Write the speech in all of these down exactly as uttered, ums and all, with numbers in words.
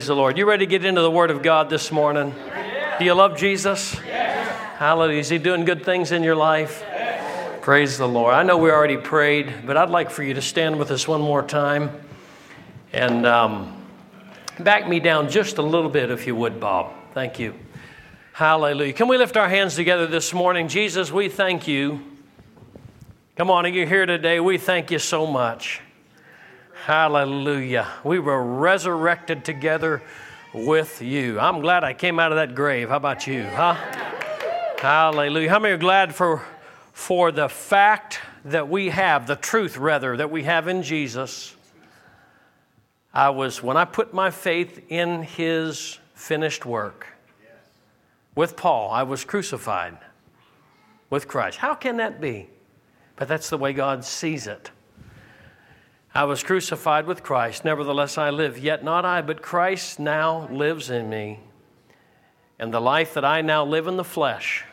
Praise the Lord. You ready to get into the Word of God this morning? Do you love Jesus? Hallelujah. Is He doing good things in your life? Praise the Lord. I know we already prayed, but I'd like for you to stand with us one more time and um, back me down just a little bit, if you would, Bob. Thank you. Hallelujah. Can we lift our hands together this morning? Jesus, we thank you. Come on, you're here today. We thank you so much. Hallelujah. We were resurrected together with you. I'm glad I came out of that grave. How about you, huh? Hallelujah. How many are glad for, for the fact that we have, the truth rather, that we have in Jesus? I was, when I put my faith in His finished work, with Paul, I was crucified with Christ. How can that be? But that's the way God sees it. I was crucified with Christ, nevertheless I live, yet not I, but Christ now lives in me. And the life that I now live in the flesh,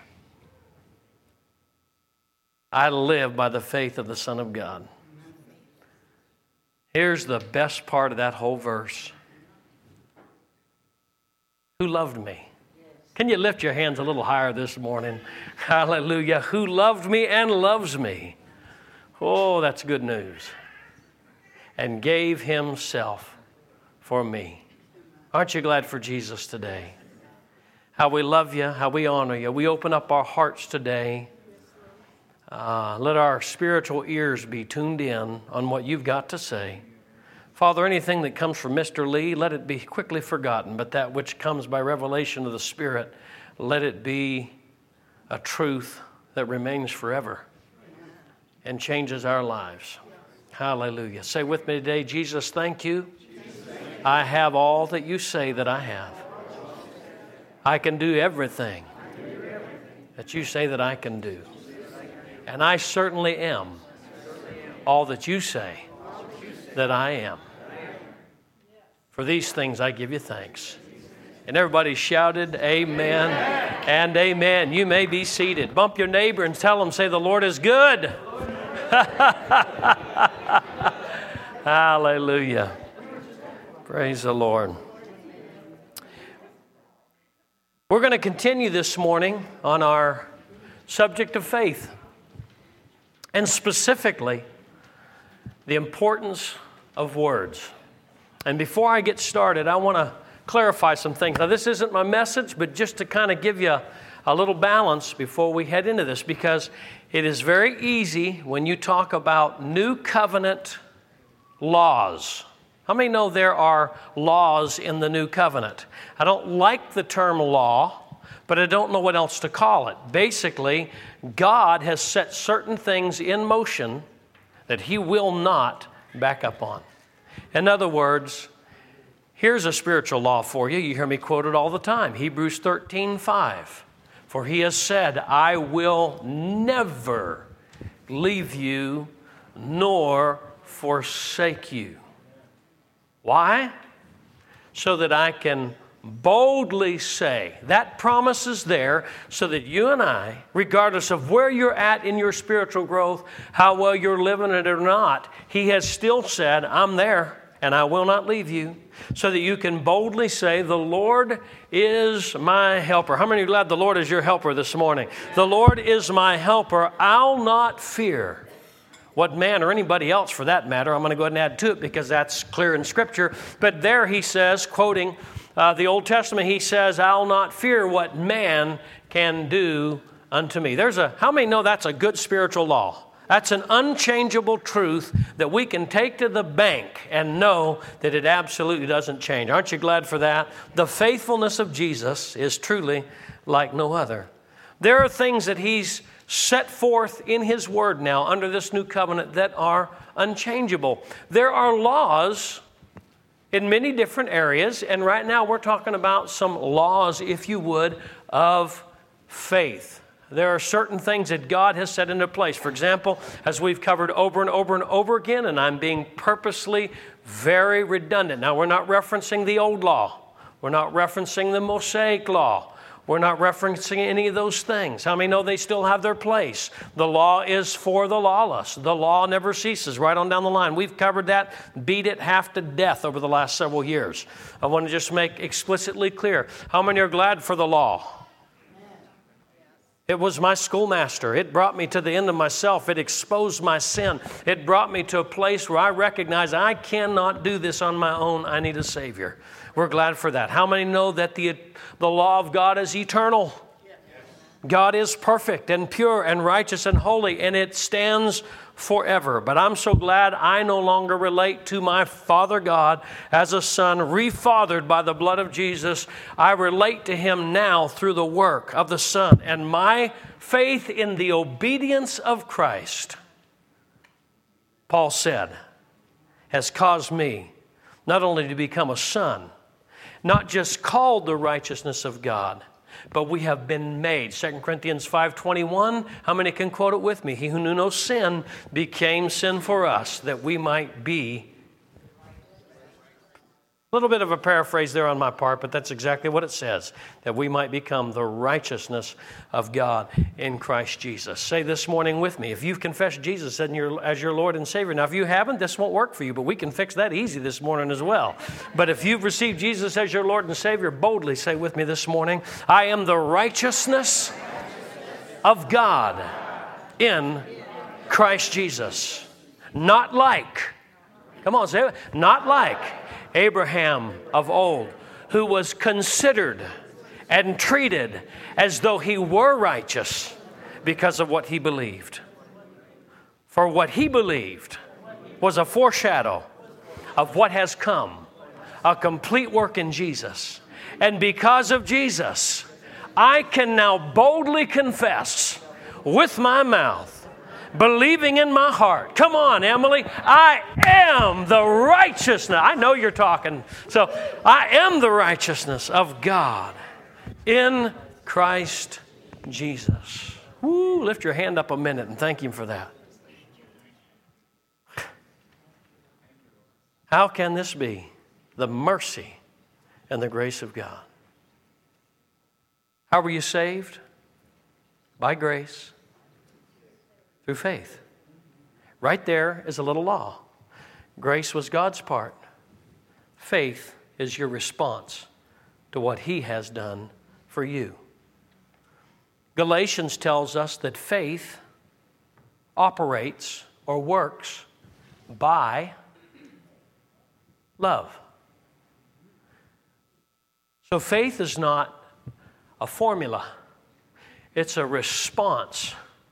I live by the faith of the Son of God. Here's the best part of that whole verse. Who loved me? Can you lift your hands a little higher this morning? Hallelujah. Who loved me and loves me. Oh, that's good news. And gave Himself for me. Aren't you glad for Jesus today? How we love you, how we honor you. We open up our hearts today. Uh, let our spiritual ears be tuned in on what you've got to say. Father, anything that comes from Mister Lee, let it be quickly forgotten, but that which comes by revelation of the Spirit, let it be a truth that remains forever and changes our lives. Hallelujah. Say with me today, Jesus, thank you. I have all that you say that I have. I can do everything that you say that I can do. And I certainly am all that you say that I am. For these things I give you thanks. And everybody shouted, amen and amen. You may be seated. Bump your neighbor and tell them, say, the Lord is good. Hallelujah. Praise the Lord. We're going to continue this morning on our subject of faith, and specifically the importance of words. And before I get started, I want to clarify some things. Now, this isn't my message, but just to kind of give you a little balance before we head into this, because it is very easy when you talk about new covenant laws. How many know there are laws in the new covenant? I don't like the term law, but I don't know what else to call it. Basically, God has set certain things in motion that He will not back up on. In other words, here's a spiritual law for you. You hear me quoted all the time. Hebrews thirteen five. For He has said, I will never leave you nor forsake you. Why? So that I can boldly say, that promise is there so that you and I, regardless of where you're at in your spiritual growth, how well you're living it or not, He has still said, I'm there and I will not leave you. So that you can boldly say, the Lord is my helper. How many are glad the Lord is your helper this morning? The Lord is my helper. I'll not fear what man or anybody else for that matter. I'm going to go ahead and add to it because that's clear in Scripture. But there He says, quoting uh, the Old Testament, He says, I'll not fear what man can do unto me. There's a, how many know that's a good spiritual law? That's an unchangeable truth that we can take to the bank and know that it absolutely doesn't change. Aren't you glad for that? The faithfulness of Jesus is truly like no other. There are things that He's set forth in His Word now under this new covenant that are unchangeable. There are laws in many different areas, and right now we're talking about some laws, if you would, of faith. There are certain things that God has set into place. For example, as we've covered over and over and over again, and I'm being purposely very redundant. Now, we're not referencing the old law. We're not referencing the Mosaic law. We're not referencing any of those things. How many know they still have their place? The law is for the lawless. The law never ceases, right on down the line. We've covered that, beat it half to death over the last several years. I want to just make explicitly clear. How many are glad for the law? It was my schoolmaster. It brought me to the end of myself. It exposed my sin. It brought me to a place where I recognize I cannot do this on my own. I need a Savior. We're glad for that. How many know that the, the law of God is eternal? God is perfect and pure and righteous and holy, and it stands forever. But I'm so glad I no longer relate to my Father God as a son, refathered by the blood of Jesus. I relate to Him now through the work of the Son. And my faith in the obedience of Christ, Paul said, has caused me not only to become a son, not just called the righteousness of God, but we have been made. Second Corinthians five twenty-one, how many can quote it with me? He who knew no sin became sin for us, that we might be. A little bit of a paraphrase there on my part, but that's exactly what it says, that we might become the righteousness of God in Christ Jesus. Say this morning with me, if you've confessed Jesus as your, as your Lord and Savior. Now, if you haven't, this won't work for you, but we can fix that easy this morning as well. But if you've received Jesus as your Lord and Savior, boldly say with me this morning, I am the righteousness of God in Christ Jesus. Not like, come on, say it, not like Abraham of old, who was considered and treated as though he were righteous because of what he believed. For what he believed was a foreshadow of what has come, a complete work in Jesus. And because of Jesus, I can now boldly confess with my mouth, believing in my heart. Come on, Emily. I am the righteousness. I know you're talking. So I am the righteousness of God in Christ Jesus. Woo, lift your hand up a minute and thank Him for that. How can this be? The mercy and the grace of God. How were you saved? By grace. Through faith. Right there is a little law. Grace was God's part. Faith is your response to what He has done for you. Galatians tells us that faith operates or works by love. So faith is not a formula. It's a response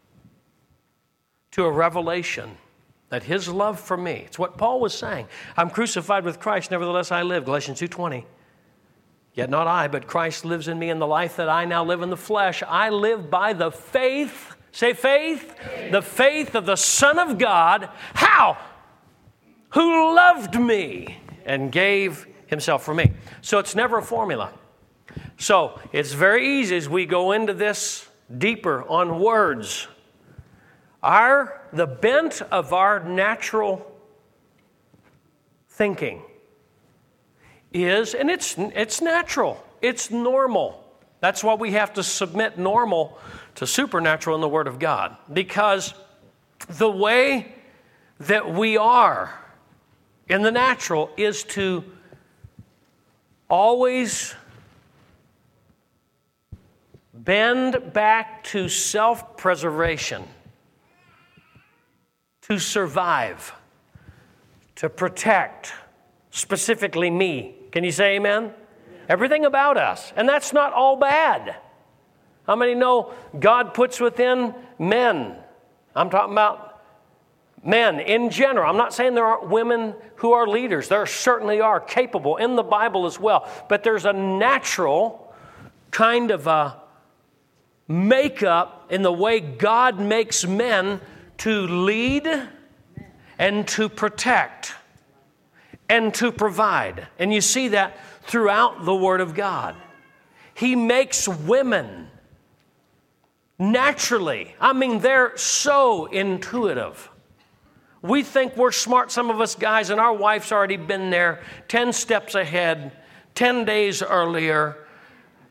to a revelation that His love for me, it's what Paul was saying. I'm crucified with Christ, nevertheless I live, Galatians two twenty. Yet not I, but Christ lives in me, and the life that I now live in the flesh, I live by the faith, say faith, faith. The faith of the Son of God. How? Who loved me and gave Himself for me. So it's never a formula. So it's very easy as we go into this deeper on words. Our, the bent of our natural thinking is, and it's, it's natural, it's normal. That's why we have to submit normal to supernatural in the Word of God. Because the way that we are in the natural is to always bend back to self-preservation. To survive, to protect, specifically me. Can you say amen? Everything about us. And that's not all bad. How many know God puts within men? I'm talking about men in general. I'm not saying there aren't women who are leaders. There certainly are, capable in the Bible as well. But there's a natural kind of a makeup in the way God makes men to lead and to protect and to provide. And you see that throughout the Word of God. He makes women naturally. I mean, they're so intuitive. We think we're smart, some of us guys, and our wife's already been there ten steps ahead, ten days earlier.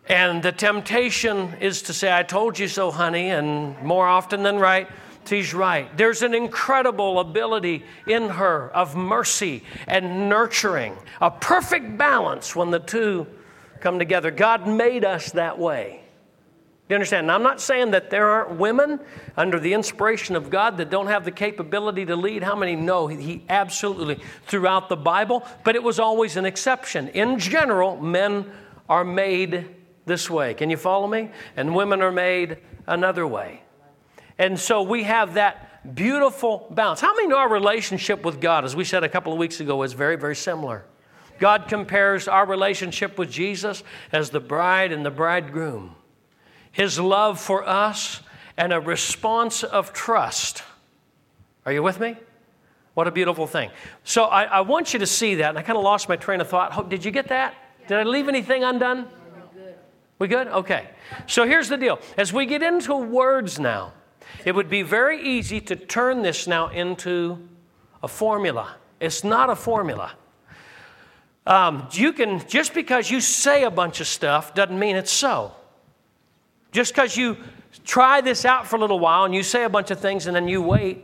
And the temptation is to say, I told you so, honey, and more often than right, she's right. There's an incredible ability in her of mercy and nurturing, a perfect balance when the two come together. God made us that way. You understand? Now, I'm not saying that there aren't women under the inspiration of God that don't have the capability to lead. How many know He absolutely throughout the Bible? But it was always an exception. In general, men are made this way. Can you follow me? And women are made another way. And so we have that beautiful balance. How many know our relationship with God, as we said a couple of weeks ago, is very, very similar? God compares our relationship with Jesus as the bride and the bridegroom. His love for us and a response of trust. Are you with me? What a beautiful thing. So I, I want you to see that. And I kind of lost my train of thought. Did you get that? Did I leave anything undone? We good? Okay. So here's the deal. As we get into words now, it would be very easy to turn this now into a formula. It's not a formula. Um, you can, just because you say a bunch of stuff doesn't mean it's so. Just because you try this out for a little while and you say a bunch of things and then you wait,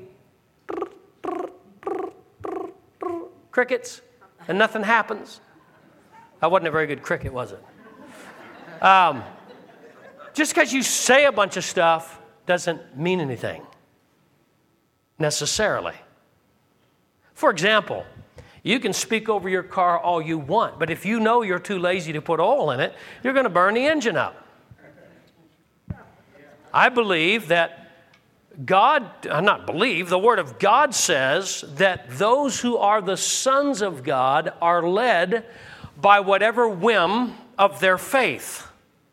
crickets, and nothing happens. That wasn't a very good cricket, was it? Um, just because you say a bunch of stuff doesn't mean anything, necessarily. For example, you can speak over your car all you want, but if you know you're too lazy to put oil in it, you're going to burn the engine up. I believe that God, not believe, the Word of God says that those who are the sons of God are led by whatever whim of their faith.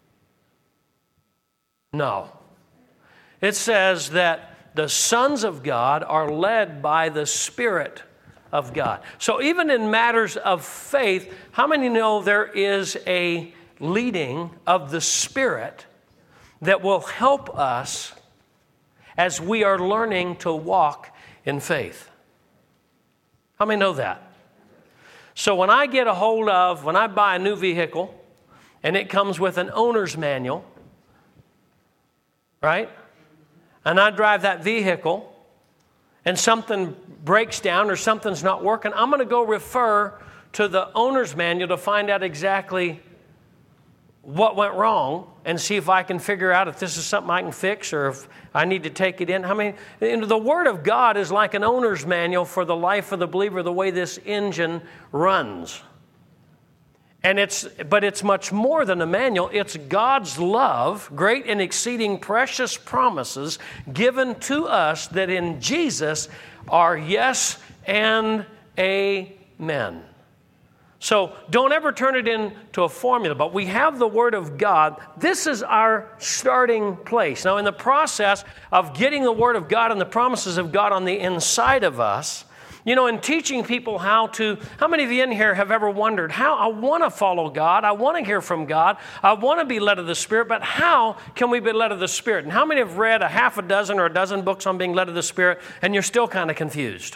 No. It says that the sons of God are led by the Spirit of God. So even in matters of faith, how many know there is a leading of the Spirit that will help us as we are learning to walk in faith? How many know that? So when I get a hold of, when I buy a new vehicle and it comes with an owner's manual, right? And I drive that vehicle and something breaks down or something's not working, I'm going to go refer to the owner's manual to find out exactly what went wrong and see if I can figure out if this is something I can fix or if I need to take it in. I mean, the Word of God is like an owner's manual for the life of the believer, the way this engine runs. And it's, but it's much more than a manual. It's God's love, great and exceeding precious promises given to us that in Jesus are yes and amen. So don't ever turn it into a formula, but we have the Word of God. This is our starting place. Now, in the process of getting the Word of God and the promises of God on the inside of us, you know, in teaching people how to, how many of you in here have ever wondered, how I want to follow God, I want to hear from God, I want to be led of the Spirit, but how can we be led of the Spirit? And how many have read a half a dozen or a dozen books on being led of the Spirit, and you're still kind of confused?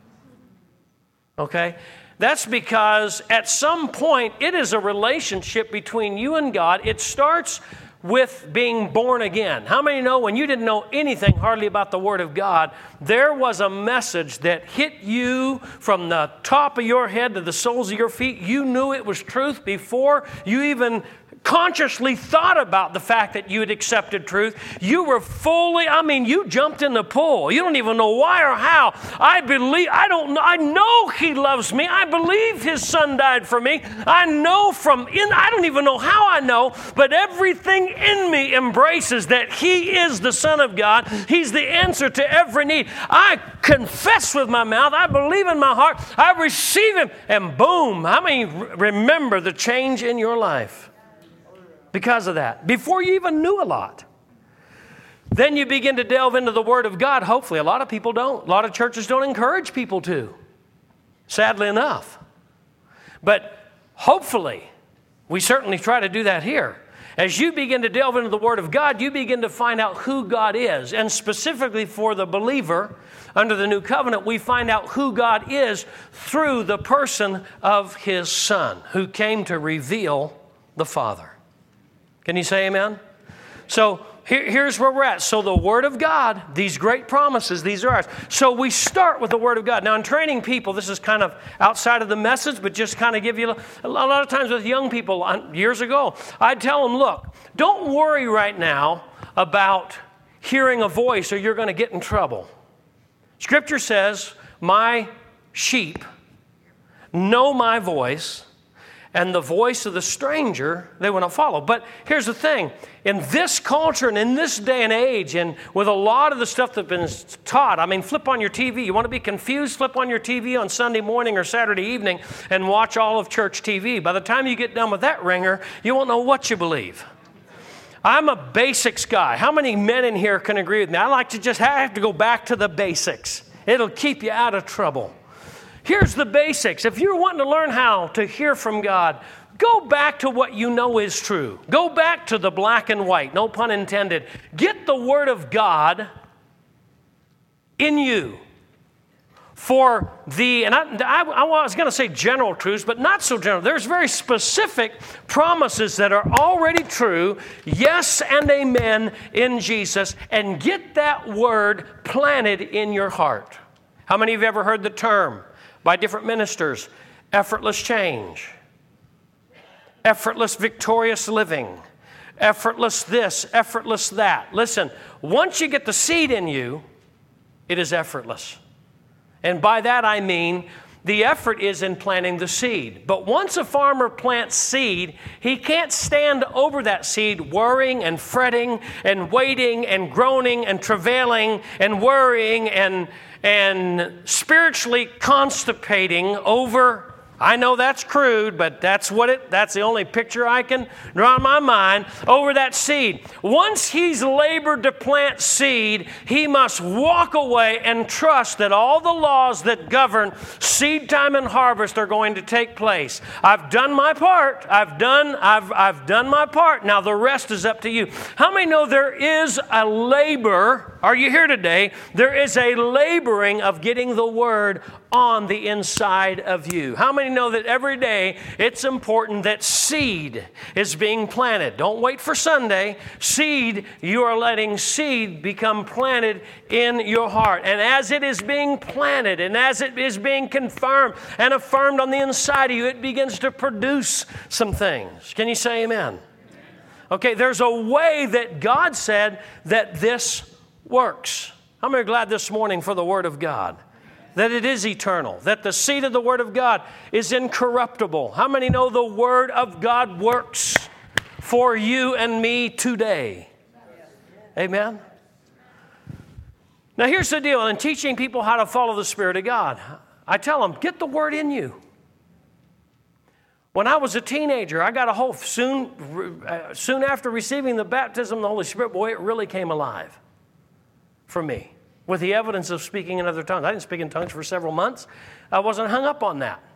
Okay? That's because at some point, it is a relationship between you and God. It starts with being born again. How many know when you didn't know anything hardly about the Word of God, there was a message that hit you from the top of your head to the soles of your feet? You knew it was truth before you even consciously thought about the fact that you had accepted truth. You were fully, I mean, you jumped in the pool. You don't even know why or how. I believe, I don't know, I know He loves me. I believe His Son died for me. I know from, in, I don't even know how I know, but everything in me embraces that He is the Son of God. He's the answer to every need. I confess with my mouth. I believe in my heart. I receive Him. And boom, how many remember the change in your life? Because of that, before you even knew a lot. Then you begin to delve into the Word of God. Hopefully, a lot of people don't. A lot of churches don't encourage people to, sadly enough. But hopefully, we certainly try to do that here. As you begin to delve into the Word of God, you begin to find out who God is. And specifically for the believer under the new covenant, we find out who God is through the person of His Son, who came to reveal the Father. Can you say amen? So here, here's where we're at. So the Word of God, these great promises, these are ours. So we start with the Word of God. Now in training people, this is kind of outside of the message, but just kind of give you, a, a lot of times with young people, years ago, I'd tell them, look, don't worry right now about hearing a voice or you're going to get in trouble. Scripture says, my sheep know my voice, and the voice of the stranger they will not follow. But here's the thing. In this culture and in this day and age, and with a lot of the stuff that's been taught, I mean, flip on your T V. You want to be confused? Flip on your T V on Sunday morning or Saturday evening and watch all of church T V. By the time you get done with that ringer, you won't know what you believe. I'm a basics guy. How many men in here can agree with me? I like to just have to go back to the basics. It'll keep you out of trouble. Here's the basics. If you're wanting to learn how to hear from God, go back to what you know is true. Go back to the black and white, no pun intended. Get the Word of God in you. For the, and I, I, I was going to say general truths, but not so general. There's very specific promises that are already true, yes and amen in Jesus, and get that word planted in your heart. How many of you ever heard the term by different ministers, effortless change, effortless victorious living, effortless this, effortless that? Listen, once you get the seed in you, it is effortless. And by that I mean the effort is in planting the seed. But once a farmer plants seed, he can't stand over that seed worrying and fretting and waiting and groaning and travailing and worrying and, and spiritually constipating over. I know that's crude, but that's what it, that's the only picture I can draw in my mind over that seed. Once he's labored to plant seed, he must walk away and trust that all the laws that govern seed time and harvest are going to take place. I've done my part. I've done, I've, I've done my part. Now the rest is up to you. How many know there is a labor? Are you here today? There is a laboring of getting the word on the inside of you. How many know that every day it's important that seed is being planted? Don't wait for Sunday. Seed, you are letting seed become planted in your heart. And as it is being planted and as it is being confirmed and affirmed on the inside of you, it begins to produce some things. Can you say amen? Okay, there's a way that God said that this works. How many are glad this morning for the Word of God? That it is eternal, that the seed of the Word of God is incorruptible. How many know the Word of God works for you and me today? Amen? Now here's the deal. In teaching people how to follow the Spirit of God, I tell them, get the Word in you. When I was a teenager, I got a hold, soon, uh, soon after receiving the baptism of the Holy Spirit, boy, it really came alive for me. With the evidence of speaking in other tongues. I didn't speak in tongues for several months. I wasn't hung up on that.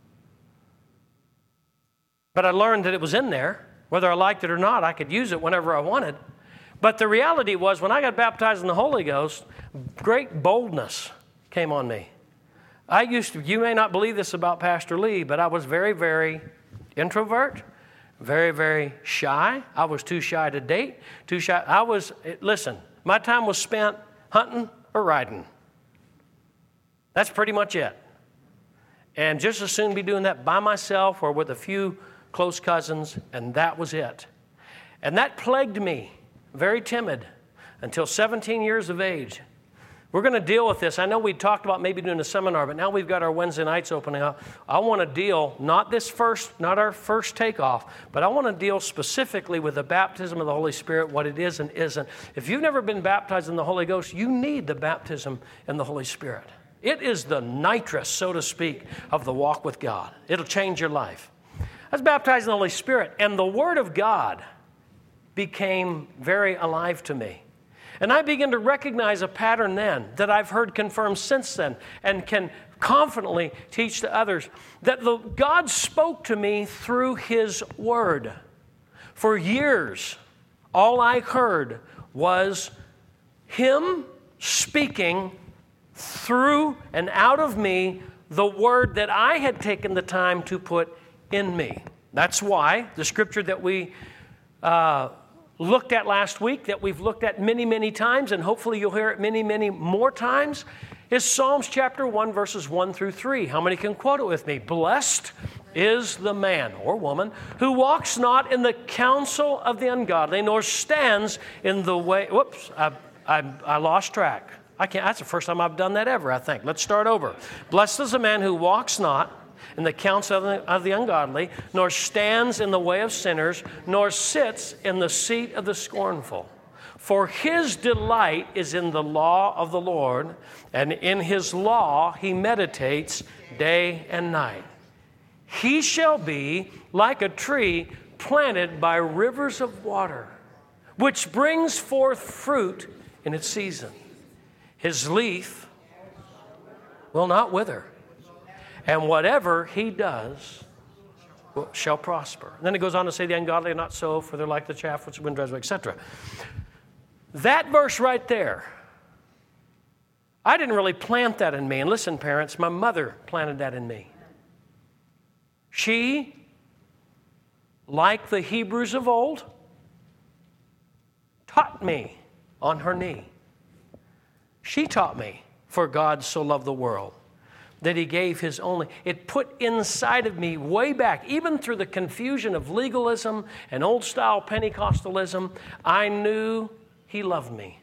But I learned that it was in there. Whether I liked it or not, I could use it whenever I wanted. But the reality was, when I got baptized in the Holy Ghost, great boldness came on me. I used to, you may not believe this about Pastor Lee, but I was very, very introvert, very, very shy. I was too shy to date, too shy. I was, listen, my time was spent hunting or riding. That's pretty much it. And just as soon be doing that by myself or with a few close cousins, and that was it. And that plagued me, very timid, until seventeen years of age. We're going to deal with this. I know we talked about maybe doing a seminar, but now we've got our Wednesday nights opening up. I want to deal, not this first, not our first takeoff, but I want to deal specifically with the baptism of the Holy Spirit, what it is and isn't. If you've never been baptized in the Holy Ghost, you need the baptism in the Holy Spirit. It is the nitrous, so to speak, of the walk with God. It'll change your life. I was baptized in the Holy Spirit, and the Word of God became very alive to me. And I began to recognize a pattern then that I've heard confirmed since then and can confidently teach to others, that the, God spoke to me through His Word. For years, all I heard was Him speaking through and out of me the Word that I had taken the time to put in me. That's why the scripture that we uh, looked at last week, that we've looked at many, many times, and hopefully you'll hear it many, many more times, is Psalms chapter one, verses one through three. How many can quote it with me? Blessed is the man or woman who walks not in the counsel of the ungodly, nor stands in the way. Whoops, I, I, I lost track. I can't. That's the first time I've done that ever, I think. Let's start over. Blessed is the man who walks not in the counsel of the, of the ungodly, nor stands in the way of sinners, nor sits in the seat of the scornful. For his delight is in the law of the Lord, and in his law he meditates day and night. He shall be like a tree planted by rivers of water, which brings forth fruit in its season. His leaf will not wither, and whatever he does shall prosper. And then it goes on to say, the ungodly are not so, for they're like the chaff which the wind drives away, et cetera. That verse right there, I didn't really plant that in me. And listen, parents, my mother planted that in me. She, like the Hebrews of old, taught me on her knee. She taught me, for God so loved the world, that he gave his only. It put inside of me way back, even through the confusion of legalism and old-style Pentecostalism, I knew he loved me.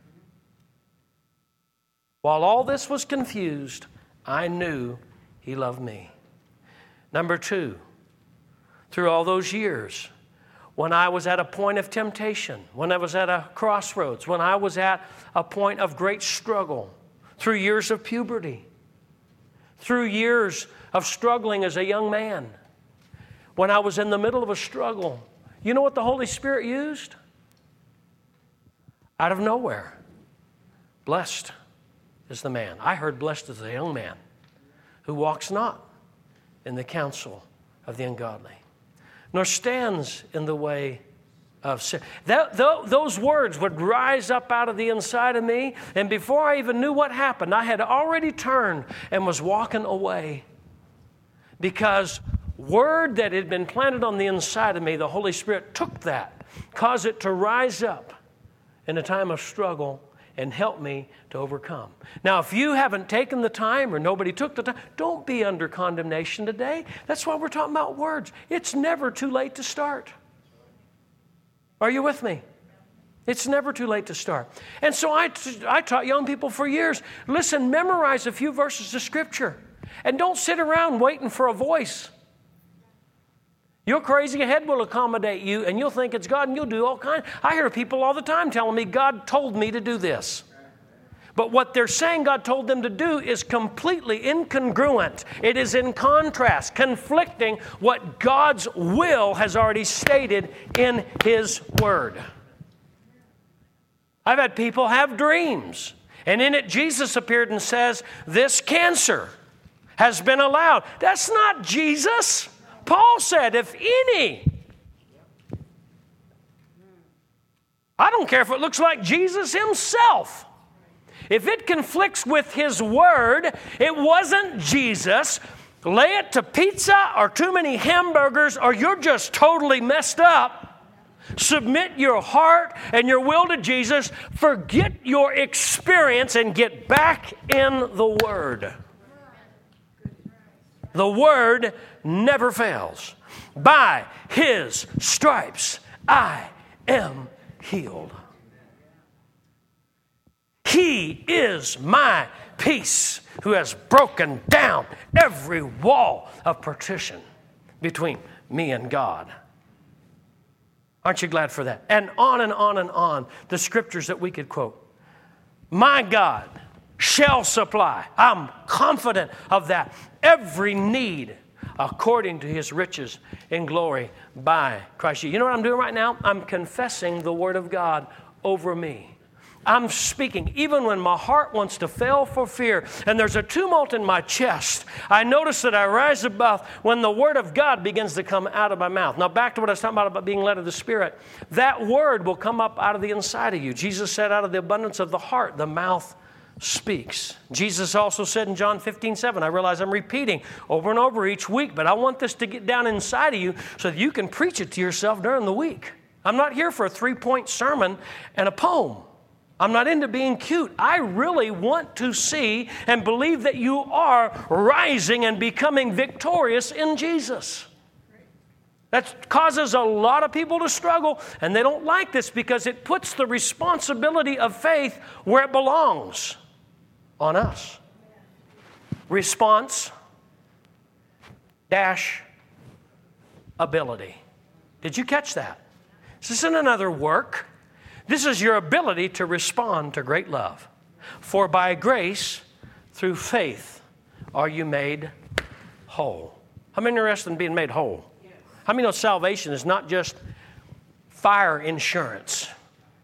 While all this was confused, I knew he loved me. Number two, through all those years, when I was at a point of temptation, when I was at a crossroads, when I was at a point of great struggle, through years of puberty, through years of struggling as a young man, when I was in the middle of a struggle, you know what the Holy Spirit used? Out of nowhere. Blessed is the man. I heard blessed is the young man who walks not in the counsel of the ungodly, nor stands in the way of sin. That, th- those words would rise up out of the inside of me, and before I even knew what happened, I had already turned and was walking away, because word that had been planted on the inside of me, the Holy Spirit took that, caused it to rise up in a time of struggle, and help me to overcome. Now, if you haven't taken the time, or nobody took the time, don't be under condemnation today. That's why we're talking about words. It's never too late to start. Are you with me? It's never too late to start. And so I, I taught young people for years, listen, memorize a few verses of Scripture, and don't sit around waiting for a voice. Your crazy head will accommodate you, and you'll think it's God, and you'll do all kinds. I hear people all the time telling me, God told me to do this. But what they're saying God told them to do is completely incongruent. It is in contrast, conflicting what God's will has already stated in His Word. I've had people have dreams, and in it Jesus appeared and says, this cancer has been allowed. That's not Jesus. Paul said, if any, I don't care if it looks like Jesus himself. If it conflicts with his word, it wasn't Jesus. Lay it to pizza or too many hamburgers, or you're just totally messed up. Submit your heart and your will to Jesus. Forget your experience and get back in the Word. The Word never fails. By His stripes I am healed. He is my peace, who has broken down every wall of partition between me and God. Aren't you glad for that? And on and on and on, the scriptures that we could quote. My God shall supply, I'm confident of that, every need according to His riches in glory by Christ Jesus. You know what I'm doing right now? I'm confessing the Word of God over me. I'm speaking, even when my heart wants to fail for fear and there's a tumult in my chest, I notice that I rise above when the Word of God begins to come out of my mouth. Now back to what I was talking about, about being led of the Spirit. That Word will come up out of the inside of you. Jesus said, out of the abundance of the heart, the mouth speaks. Jesus also said in John fifteen seven, I realize I'm repeating over and over each week, but I want this to get down inside of you so that you can preach it to yourself during the week. I'm not here for a three-point sermon and a poem. I'm not into being cute. I really want to see and believe that you are rising and becoming victorious in Jesus. That causes a lot of people to struggle, and they don't like this because it puts the responsibility of faith where it belongs, on us. Response dash ability. Did you catch that? This isn't another work. This is your ability to respond to great love. For by grace, through faith, are you made whole. How many are interested in being made whole? How many know salvation is not just fire insurance? In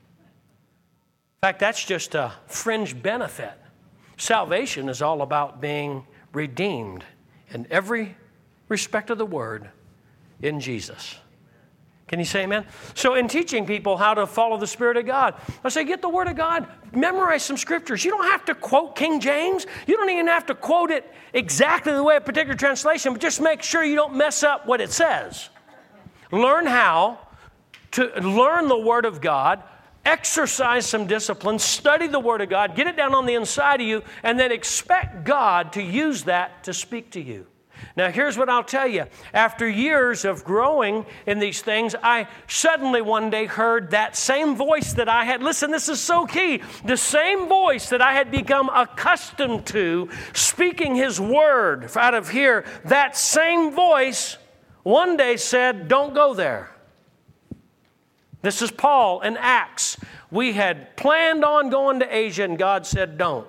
fact, that's just a fringe benefit. Salvation is all about being redeemed in every respect of the word in Jesus. Can you say amen? So in teaching people how to follow the Spirit of God, I say get the Word of God, memorize some scriptures. You don't have to quote King James. You don't even have to quote it exactly the way a particular translation, but just make sure you don't mess up what it says. Learn how to learn the Word of God, exercise some discipline, study the Word of God, get it down on the inside of you, and then expect God to use that to speak to you. Now, here's what I'll tell you. After years of growing in these things, I suddenly one day heard that same voice that I had. Listen, this is so key. The same voice that I had become accustomed to speaking His Word out of here, that same voice one day said, don't go there. This is Paul in Acts. We had planned on going to Asia, and God said, don't.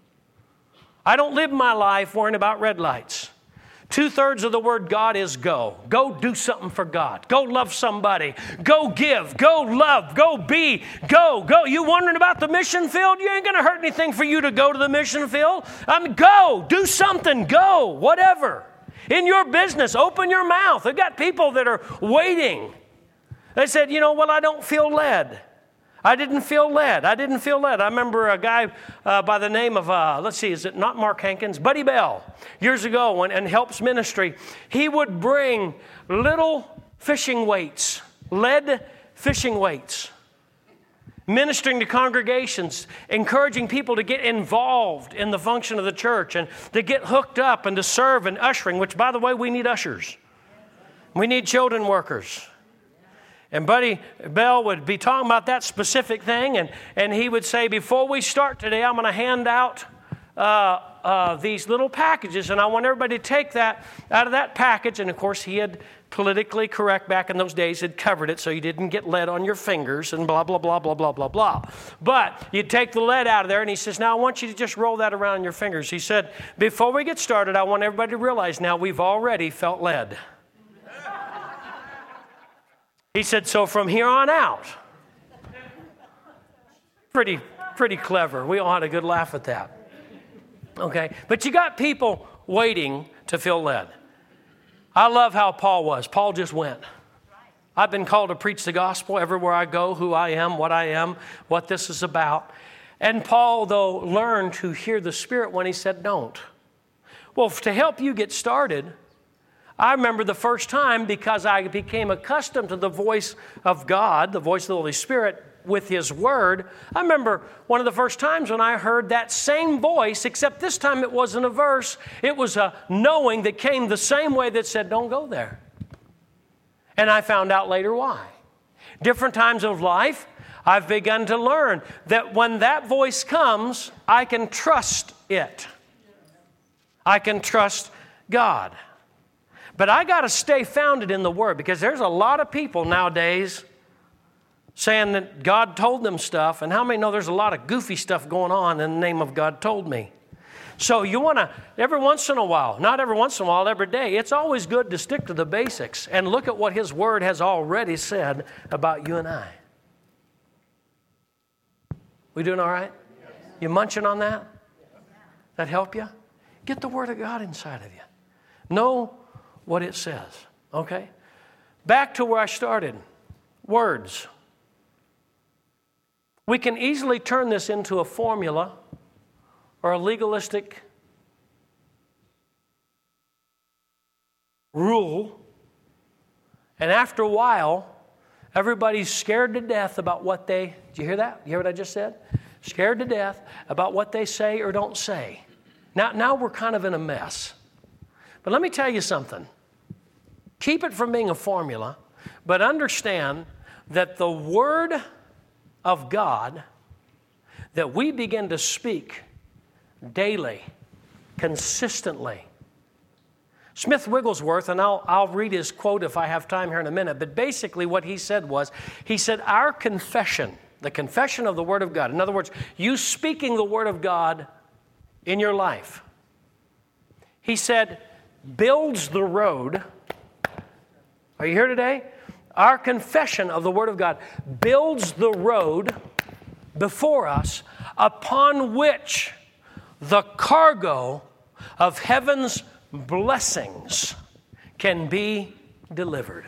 I don't live my life worrying about red lights. Two-thirds of the word God is go. Go do something for God. Go love somebody. Go give. Go love. Go be. Go, go. You wondering about the mission field? You ain't going to hurt anything for you to go to the mission field. I mean, go. Do something. Go. Whatever. In your business, open your mouth. I've got people that are waiting. They said, you know, well, I don't feel led. I didn't feel led. I didn't feel led. I remember a guy uh, by the name of, uh, let's see, is it not Mark Hankins? Buddy Bell, years ago, when, in Helps Ministry, he would bring little fishing weights, lead fishing weights, ministering to congregations, encouraging people to get involved in the function of the church and to get hooked up and to serve and ushering, which, by the way, we need ushers. We need children workers. And Buddy Bell would be talking about that specific thing, and, and he would say, before we start today, I'm going to hand out uh, uh, these little packages, and I want everybody to take that out of that package. And, of course, he had politically correct back in those days, had covered it so you didn't get lead on your fingers and blah, blah, blah, blah, blah, blah, blah. But you take the lead out of there, and he says, now I want you to just roll that around your fingers. He said, before we get started, I want everybody to realize now we've already felt lead. He said, so from here on out, pretty, pretty clever. We all had a good laugh at that. Okay, but you got people waiting to feel led. I love how Paul was. Paul just went. I've been called to preach the gospel everywhere I go, who I am, what I am, what this is about. And Paul, though, learned to hear the Spirit when he said don't. Well, to help you get started, I remember the first time, because I became accustomed to the voice of God, the voice of the Holy Spirit with His Word. I remember one of the first times when I heard that same voice, except this time it wasn't a verse. It was a knowing that came the same way that said, don't go there. And I found out later why. Different times of life, I've begun to learn that when that voice comes, I can trust it. I can trust God. But I got to stay founded in the Word, because there's a lot of people nowadays saying that God told them stuff, and how many know there's a lot of goofy stuff going on in the name of God told me? So you want to, every once in a while, not every once in a while, every day, it's always good to stick to the basics and look at what His Word has already said about you and I. We doing all right? You munching on that? That help you? Get the Word of God inside of you. Know what it says, okay? Back to where I started. Words. We can easily turn this into a formula or a legalistic rule, and after a while, Everybody's scared to death about what they, did you hear that? You hear what I just said? Scared to death about what they say or don't say. Now, now we're kind of in a mess. But let me tell you something. Keep it from being a formula, but understand that the Word of God that we begin to speak daily, consistently. Smith Wigglesworth, and I'll, I'll read his quote if I have time here in a minute, but basically what he said was, he said, our confession, the confession of the Word of God, in other words, you speaking the Word of God in your life, he said, builds the road. Are you here today? Our confession of the Word of God builds the road before us upon which the cargo of heaven's blessings can be delivered.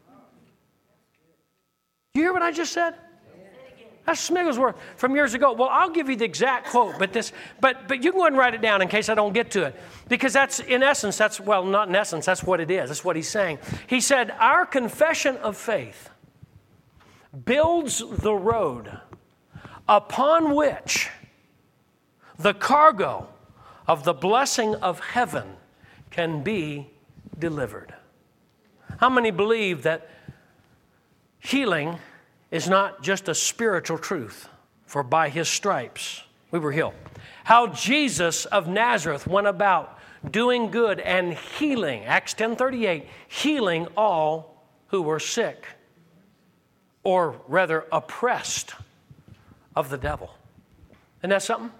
You hear what I just said? That's Smigglesworth from years ago. Well, I'll give you the exact quote, but this, but but you can go ahead and write it down in case I don't get to it. Because that's, in essence, that's, well, not in essence, that's what it is. That's what he's saying. He said, our confession of faith builds the road upon which the cargo of the blessing of heaven can be delivered. How many believe that healing is not just a spiritual truth? For by his stripes we were healed. How Jesus of Nazareth went about doing good and healing, Acts ten thirty-eight, healing all who were sick, or rather oppressed of the devil. Isn't that something?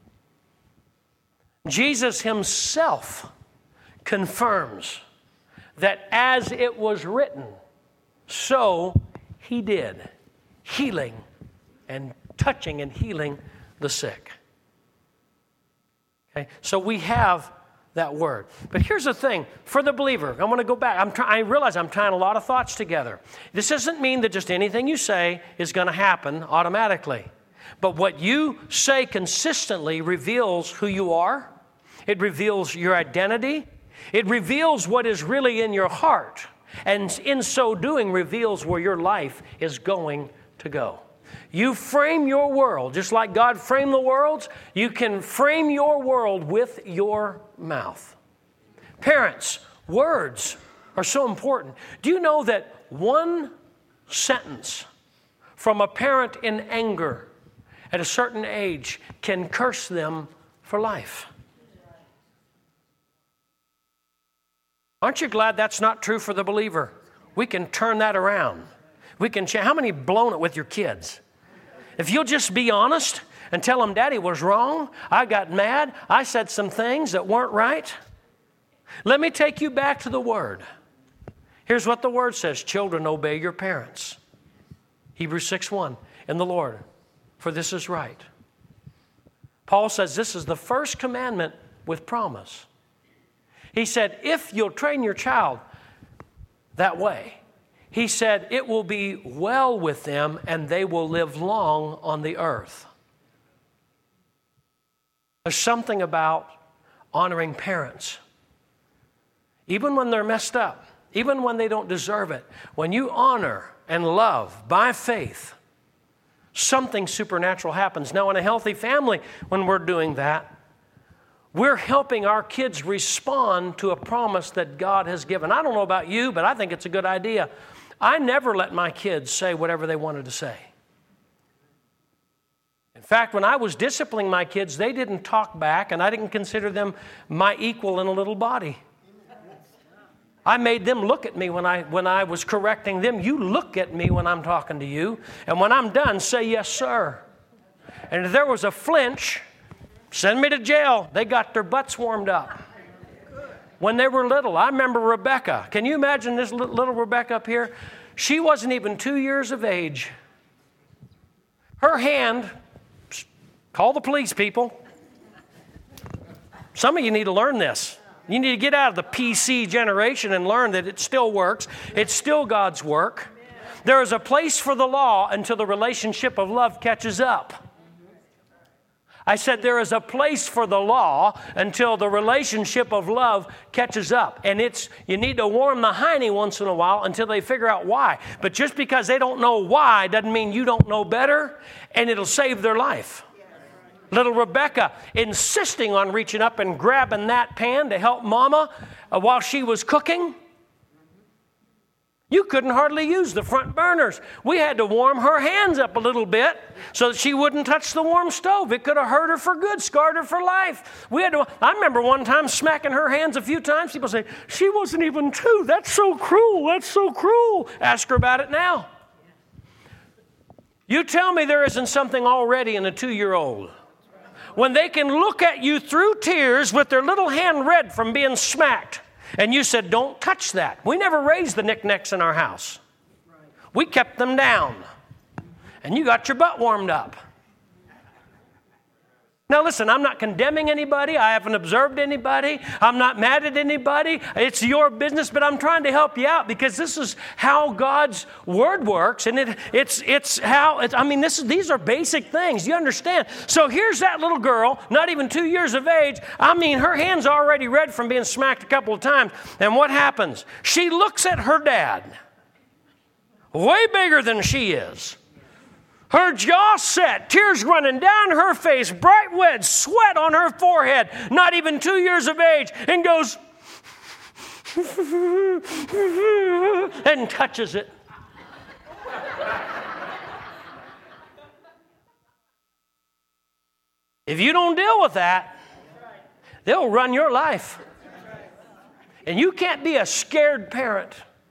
Jesus himself confirms that as it was written, so he did, healing and touching and healing the sick. Okay, so we have that word. But here's the thing, for the believer, I want to go back. I'm try- I realize I'm tying a lot of thoughts together. This doesn't mean that just anything you say is going to happen automatically. But what you say consistently reveals who you are. It reveals your identity. It reveals what is really in your heart. And in so doing, reveals where your life is going to go. You frame your world, just like God framed the worlds, you can frame your world with your mouth. Parents, words are so important. Do you know that one sentence from a parent in anger at a certain age can curse them for life? Aren't you glad that's not true for the believer? We can turn that around. We can change. How many have blown it with your kids? If you'll just be honest and tell them, Daddy was wrong, I got mad, I said some things that weren't right. Let me take you back to the Word. Here's what the Word says, children, obey your parents. Hebrews six one, in the Lord, for this is right. Paul says this is the first commandment with promise. He said, if you'll train your child that way, he said, it will be well with them and they will live long on the earth. There's something about honoring parents. Even when they're messed up, even when they don't deserve it, when you honor and love by faith, something supernatural happens. Now, in a healthy family, when we're doing that, we're helping our kids respond to a promise that God has given. I don't know about you, but I think it's a good idea. I never let my kids say whatever they wanted to say. In fact, when I was disciplining my kids, they didn't talk back, and I didn't consider them my equal in a little body. I made them look at me when I when I was correcting them. You look at me when I'm talking to you, and when I'm done, say yes, sir. And if there was a flinch, send me to jail. They got their butts warmed up. When they were little, I remember Rebecca. Can you imagine this little Rebecca up here? She wasn't even two years of age. Her hand, call the police people. Some of you need to learn this. You need to get out of the P C generation and learn that it still works. It's still God's work. There is a place for the law until the relationship of love catches up. I said there is a place for the law until the relationship of love catches up. And it's you need to warm the hiney once in a while until they figure out why. But just because they don't know why doesn't mean you don't know better, and it'll save their life. Little Rebecca insisting on reaching up and grabbing that pan to help Mama uh, while she was cooking. You couldn't hardly use the front burners. We had to warm her hands up a little bit so that she wouldn't touch the warm stove. It could have hurt her for good, scarred her for life. We had to. I remember one time smacking her hands a few times. People say, she wasn't even two. That's so cruel. That's so cruel. Ask her about it now. You tell me there isn't something already in a two-year-old. When they can look at you through tears with their little hand red from being smacked. And you said, don't touch that. We never raised the knickknacks in our house. We kept them down. And you got your butt warmed up. Now listen, I'm not condemning anybody. I haven't observed anybody. I'm not mad at anybody. It's your business, but I'm trying to help you out because this is how God's Word works. And it, it's it's how, it's, I mean, this is, these are basic things. You understand? So here's that little girl, not even two years of age. I mean, her hand's already red from being smacked a couple of times. And what happens? She looks at her dad, way bigger than she is. Her jaw set, tears running down her face, bright red, sweat on her forehead, not even two years of age, and goes, and touches it. If you don't deal with that, they'll run your life. And you can't be a scared parent.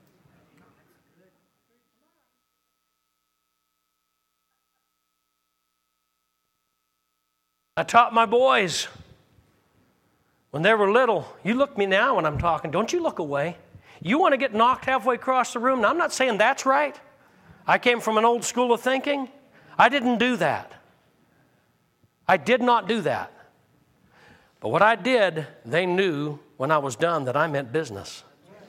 I taught my boys when they were little. You look at me now when I'm talking. Don't you look away. You want to get knocked halfway across the room? Now, I'm not saying that's right. I came from an old school of thinking. I didn't do that. I did not do that. But what I did, they knew when I was done that I meant business.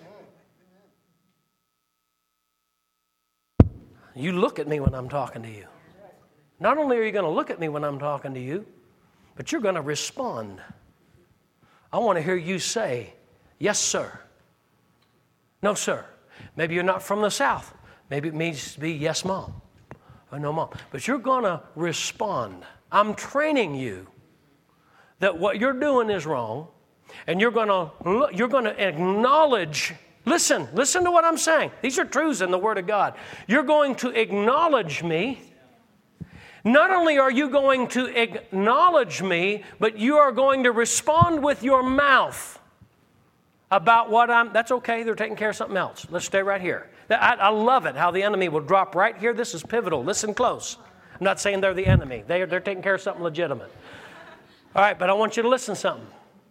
You look at me when I'm talking to you. Not only are you going to look at me when I'm talking to you, but you're going to respond. I want to hear you say, yes, sir. No, sir. Maybe you're not from the South. Maybe it means to be yes, mom. Or no, mom. But you're going to respond. I'm training you that what you're doing is wrong, and you're going to you're going to acknowledge. Listen, listen to what I'm saying. These are truths in the Word of God. You're going to acknowledge me. Not only are you going to acknowledge me, but you are going to respond with your mouth about what I'm... That's okay, they're taking care of something else. Let's stay right here. I, I love it how the enemy will drop right here. This is pivotal. Listen close. I'm not saying they're the enemy. They're, they're taking care of something legitimate. All right, but I want you to listen to something.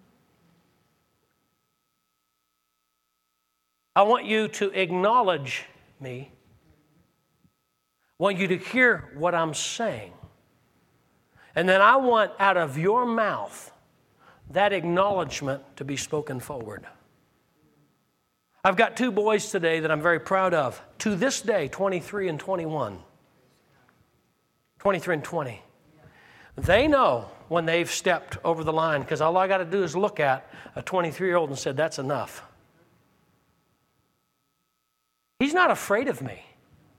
I want you to acknowledge me. I want you to hear what I'm saying. And then I want out of your mouth that acknowledgement to be spoken forward. I've got two boys today that I'm very proud of. To this day, twenty-three and twenty-one. twenty-three and twenty. They know when they've stepped over the line because all I got to do is look at a twenty-three-year-old and said, that's enough. He's not afraid of me.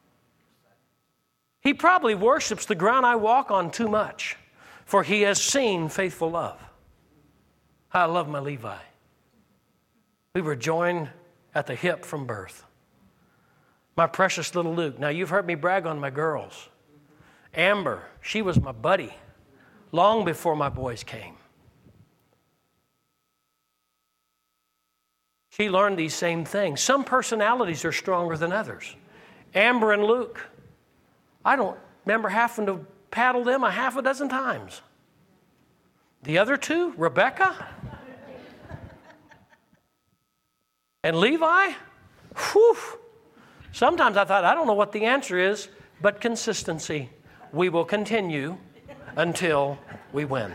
He probably worships the ground I walk on too much, for he has seen faithful love. I love my Levi. We were joined at the hip from birth. My precious little Luke. Now, you've heard me brag on my girls. Amber, she was my buddy long before my boys came. She learned these same things. Some personalities are stronger than others. Amber and Luke, I don't remember having to paddle them a half a dozen times. The other two, Rebecca and Levi, whew. Sometimes I thought, I don't know what the answer is, but consistency. We will continue until we win.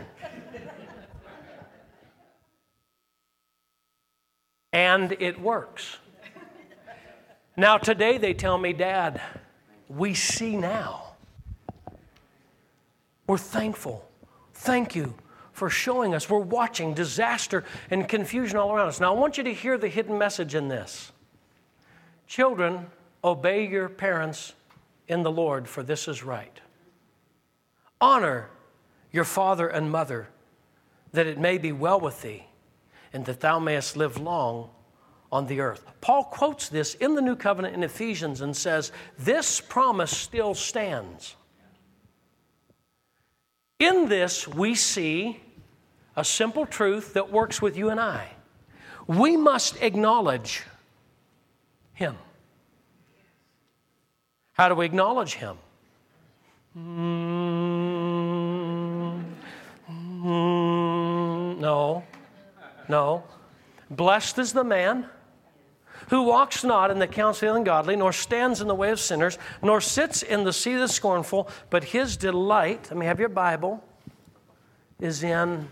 And it works. Now today they tell me, Dad, we see now. We're thankful. Thank you for showing us. We're watching disaster and confusion all around us. Now, I want you to hear the hidden message in this. Children, obey your parents in the Lord, for this is right. Honor your father and mother, that it may be well with thee, and that thou mayest live long on the earth. Paul quotes this in the New Covenant in Ephesians and says, this promise still stands. In this, we see a simple truth that works with you and I. We must acknowledge Him. How do we acknowledge Him? Mm, mm, no, no. Blessed is the man who walks not in the counsel of the ungodly, nor stands in the way of sinners, nor sits in the seat of the scornful, but his delight, let me have your Bible, is in,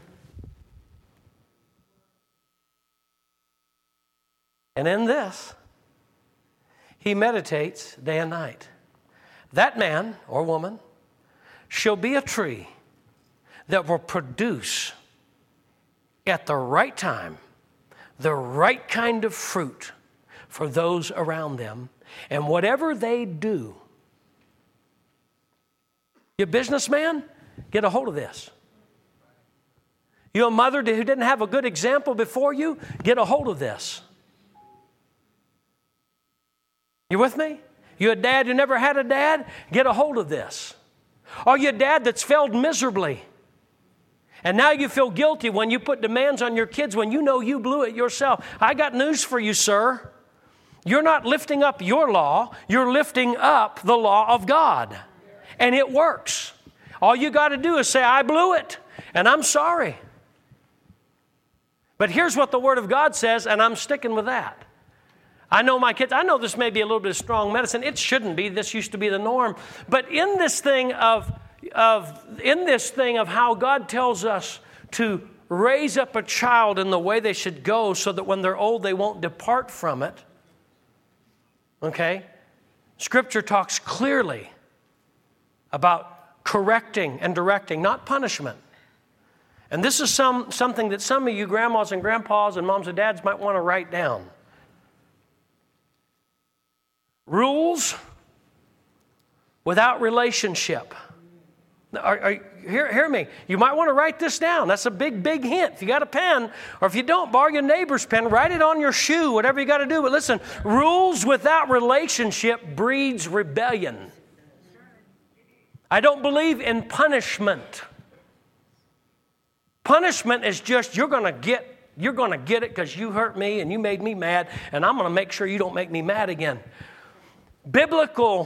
and in this, he meditates day and night. That man or woman shall be a tree that will produce at the right time the right kind of fruit for those around them. And whatever they do, you businessman, get a hold of this. You a mother who didn't have a good example before you, get a hold of this. You with me? You a dad who never had a dad, get a hold of this. Or you a dad that's failed miserably, and now you feel guilty when you put demands on your kids when you know you blew it yourself. I got news for you, sir. You're not lifting up your law. You're lifting up the law of God. And it works. All you got to do is say, I blew it, and I'm sorry. But here's what the Word of God says, and I'm sticking with that. I know my kids, I know this may be a little bit of strong medicine. It shouldn't be. This used to be the norm. But in this thing of, of, in this thing of how God tells us to raise up a child in the way they should go so that when they're old they won't depart from it, okay? Scripture talks clearly about correcting and directing, not punishment. And this is some, something that some of you grandmas and grandpas and moms and dads might want to write down. Rules without relationship. Are, are, hear, hear me. You might want to write this down. That's a big, big hint. If you got a pen, or if you don't, borrow your neighbor's pen, write it on your shoe, whatever you got to do. But listen, rules without relationship breeds rebellion. I don't believe in punishment. Punishment is just, you're going to get, you're going to get it because you hurt me and you made me mad, and I'm going to make sure you don't make me mad again. Biblical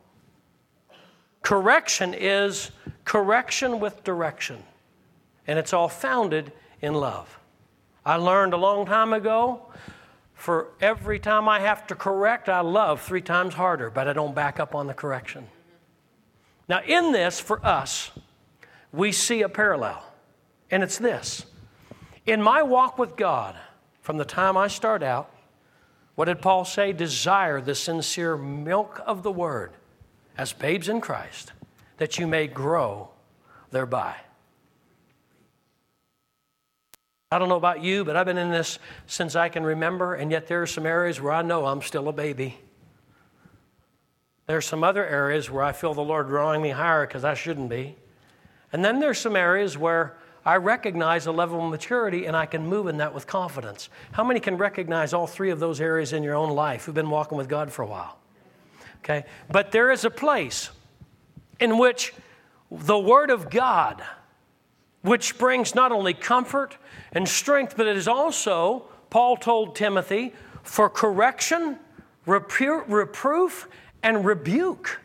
correction is correction with direction, and it's all founded in love. I learned a long time ago, for every time I have to correct, I love three times harder, but I don't back up on the correction. Now, in this, for us, we see a parallel, and it's this. In my walk with God, from the time I start out, what did Paul say? Desire the sincere milk of the Word as babes in Christ, that you may grow thereby. I don't know about you, but I've been in this since I can remember, and yet there are some areas where I know I'm still a baby. There are some other areas where I feel the Lord drawing me higher because I shouldn't be. And then there's some areas where I recognize a level of maturity and I can move in that with confidence. How many can recognize all three of those areas in your own life who've been walking with God for a while? Okay, but there is a place in which the Word of God, which brings not only comfort and strength, but it is also, Paul told Timothy, for correction, repro- reproof, and rebuke.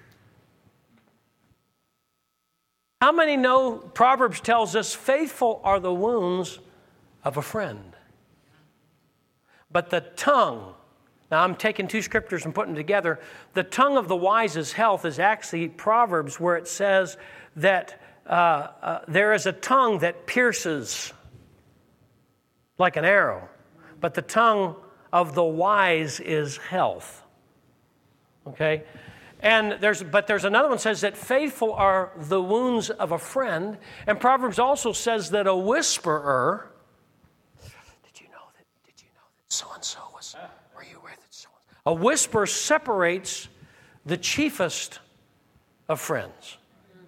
How many know Proverbs tells us faithful are the wounds of a friend, but the tongue, now I'm taking two scriptures and putting them together, the tongue of the wise is health is actually Proverbs where it says that uh, uh, there is a tongue that pierces like an arrow, but the tongue of the wise is health. Okay? And there's, but there's another one that says that faithful are the wounds of a friend. And Proverbs also says that a whisperer, did you know that, did you know that so-and-so was, were you aware that so-and-so? A whisper separates the chiefest of friends.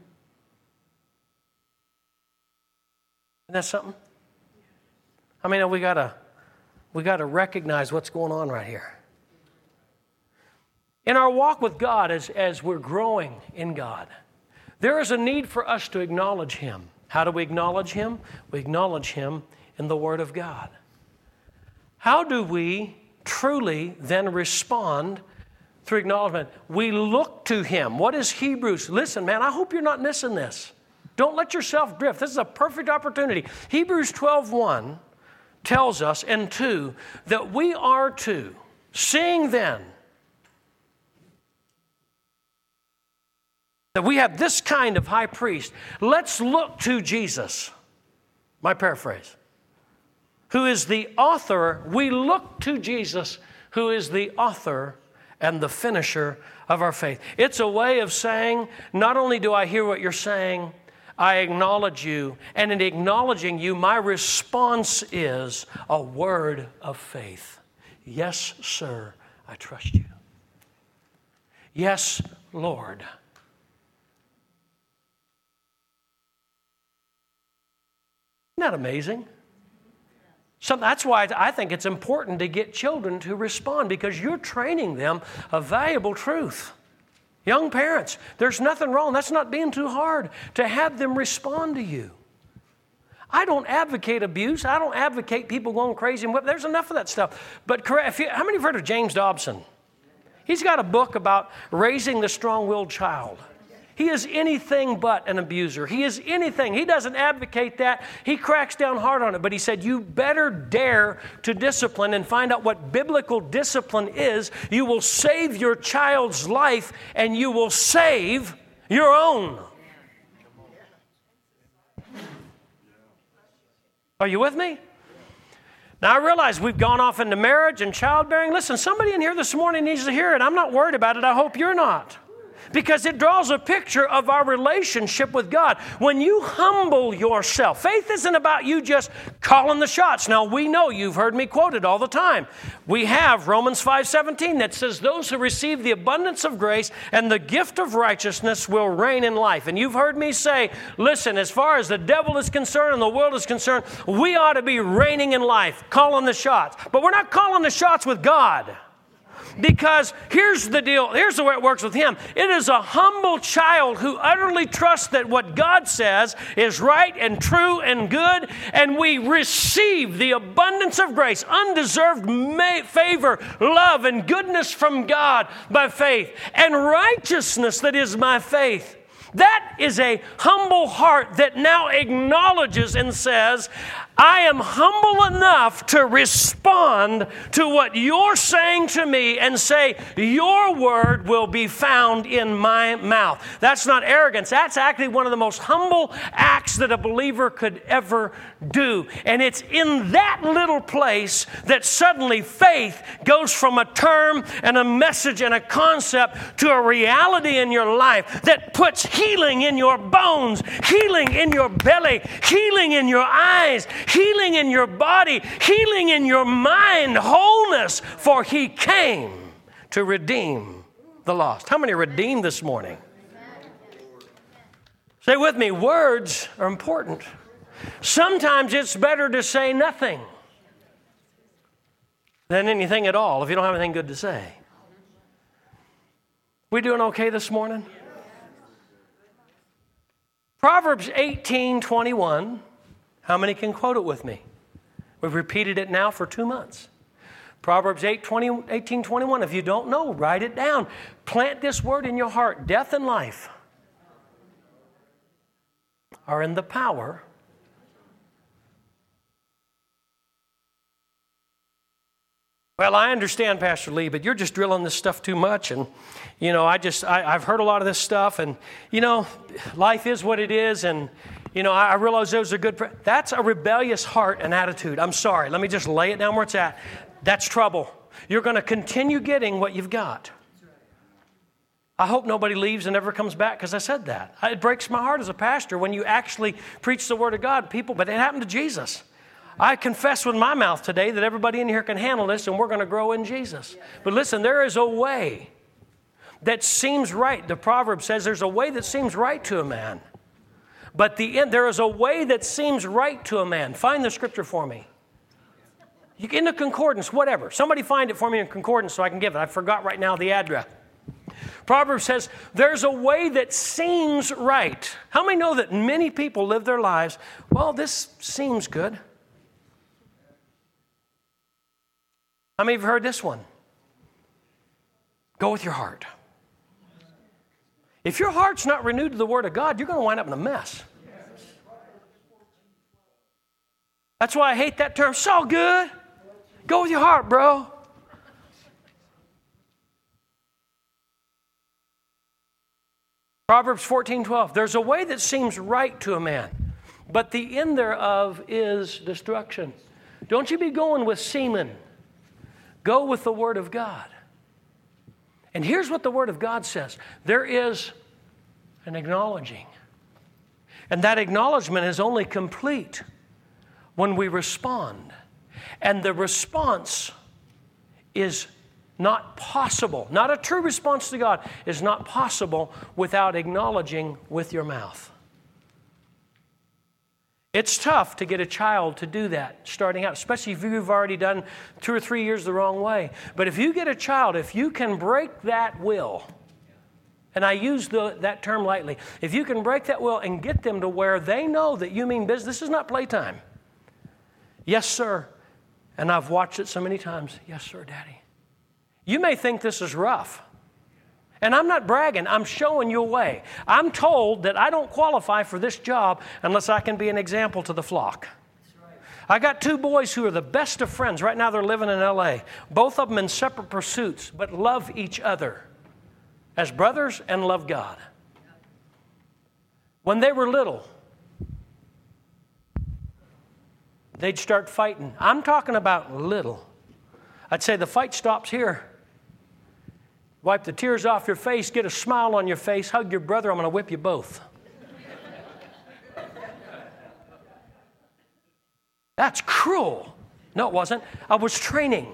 Isn't that something? I mean, we gotta, we gotta recognize what's going on right here. In our walk with God, as, as we're growing in God, there is a need for us to acknowledge Him. How do we acknowledge Him? We acknowledge Him in the Word of God. How do we truly then respond through acknowledgement? We look to Him. What is Hebrews? Listen, man, I hope you're not missing this. Don't let yourself drift. This is a perfect opportunity. Hebrews twelve one tells us, and two, that we are to, seeing then, that we have this kind of high priest, let's look to Jesus. My paraphrase. Who is the author, we look to Jesus, who is the author and the finisher of our faith. It's a way of saying, not only do I hear what you're saying, I acknowledge you, and in acknowledging you, my response is a word of faith. Yes, sir, I trust you. Yes, Lord. Isn't that amazing? So that's why I think it's important to get children to respond, because you're training them a valuable truth. Young parents, there's nothing wrong. That's not being too hard to have them respond to you. I don't advocate abuse. I don't advocate people going crazy. And there's enough of that stuff. But if you, how many have heard of James Dobson? He's got a book about raising the strong-willed child. He is anything but an abuser. He is anything. He doesn't advocate that. He cracks down hard on it. But he said, you better dare to discipline and find out what biblical discipline is. You will save your child's life, and you will save your own. Are you with me? Now, I realize we've gone off into marriage and childbearing. Listen, somebody in here this morning needs to hear it. I'm not worried about it. I hope you're not. Because it draws a picture of our relationship with God. When you humble yourself, faith isn't about you just calling the shots. Now, we know, you've heard me quote it all the time. We have Romans five seventeen that says, those who receive the abundance of grace and the gift of righteousness will reign in life. And you've heard me say, listen, as far as the devil is concerned and the world is concerned, we ought to be reigning in life, calling the shots. But we're not calling the shots with God. Because here's the deal, here's the way it works with Him. It is a humble child who utterly trusts that what God says is right and true and good, and we receive the abundance of grace, undeserved may, favor, love, and goodness from God by faith, and righteousness that is my faith. That is a humble heart that now acknowledges and says, I am humble enough to respond to what you're saying to me and say, your word will be found in my mouth. That's not arrogance. That's actually one of the most humble acts that a believer could ever do. And it's in that little place that suddenly faith goes from a term and a message and a concept to a reality in your life that puts healing in your bones, healing in your belly, healing in your eyes, healing in your body, healing in your mind, wholeness, for He came to redeem the lost. How many are redeemed this morning? Say with me, words are important. Sometimes it's better to say nothing than anything at all if you don't have anything good to say. We doing okay this morning? Proverbs eighteen twenty-one. How many can quote it with me? We've repeated it now for two months. Proverbs eighteen twenty-one. If you don't know, write it down. Plant this word in your heart. Death and life are in the power Well, I understand, Pastor Lee, but you're just drilling this stuff too much. And, you know, I just, I, I've heard a lot of this stuff. And, you know, life is what it is. And, you know, I, I realize those are good. Pr- That's a rebellious heart and attitude. I'm sorry. Let me just lay it down where it's at. That's trouble. You're going to continue getting what you've got. I hope nobody leaves and never comes back because I said that. It breaks my heart as a pastor when you actually preach the Word of God, people, but it happened to Jesus. I confess with my mouth today that everybody in here can handle this and we're going to grow in Jesus. But listen, there is a way that seems right. The proverb says there's a way that seems right to a man. But the end, there is a way that seems right to a man. Find the scripture for me. In the concordance, whatever. Somebody find it for me in concordance so I can give it. I forgot right now the address. Proverbs says, there's a way that seems right. How many know that many people live their lives, well, this seems good? How many have heard this one? Go with your heart. If your heart's not renewed to the Word of God, you're going to wind up in a mess. That's why I hate that term. It's all good. Go with your heart, bro. Proverbs fourteen twelve. There's a way that seems right to a man, but the end thereof is destruction. Don't you be going with semen. Go with the Word of God. And here's what the Word of God says. There is an acknowledging. And that acknowledgement is only complete when we respond. And the response is not possible. Not a true response to God is not possible without acknowledging with your mouth. It's tough to get a child to do that starting out, especially if you've already done two or three years the wrong way. But if you get a child, if you can break that will, and I use the, that term lightly, if you can break that will and get them to where they know that you mean business, this is not playtime. Yes, sir. And I've watched it so many times. Yes, sir, Daddy. You may think this is rough. And I'm not bragging. I'm showing you a way. I'm told that I don't qualify for this job unless I can be an example to the flock. I got two boys who are the best of friends. Right now they're living in L A. Both of them in separate pursuits, but love each other as brothers and love God. When they were little, they'd start fighting. I'm talking about little. I'd say the fight stops here. Wipe the tears off your face, get a smile on your face, hug your brother, I'm going to whip you both. That's cruel. No, it wasn't. I was training.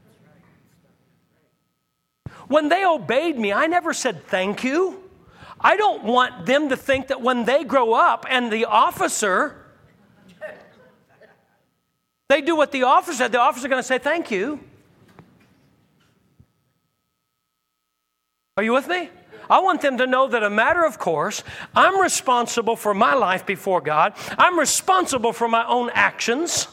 When they obeyed me, I never said thank you. I don't want them to think that when they grow up and the officer, they do what the officer said, the officer is going to say thank you. Are you with me? I want them to know that a matter of course, I'm responsible for my life before God. I'm responsible for my own actions.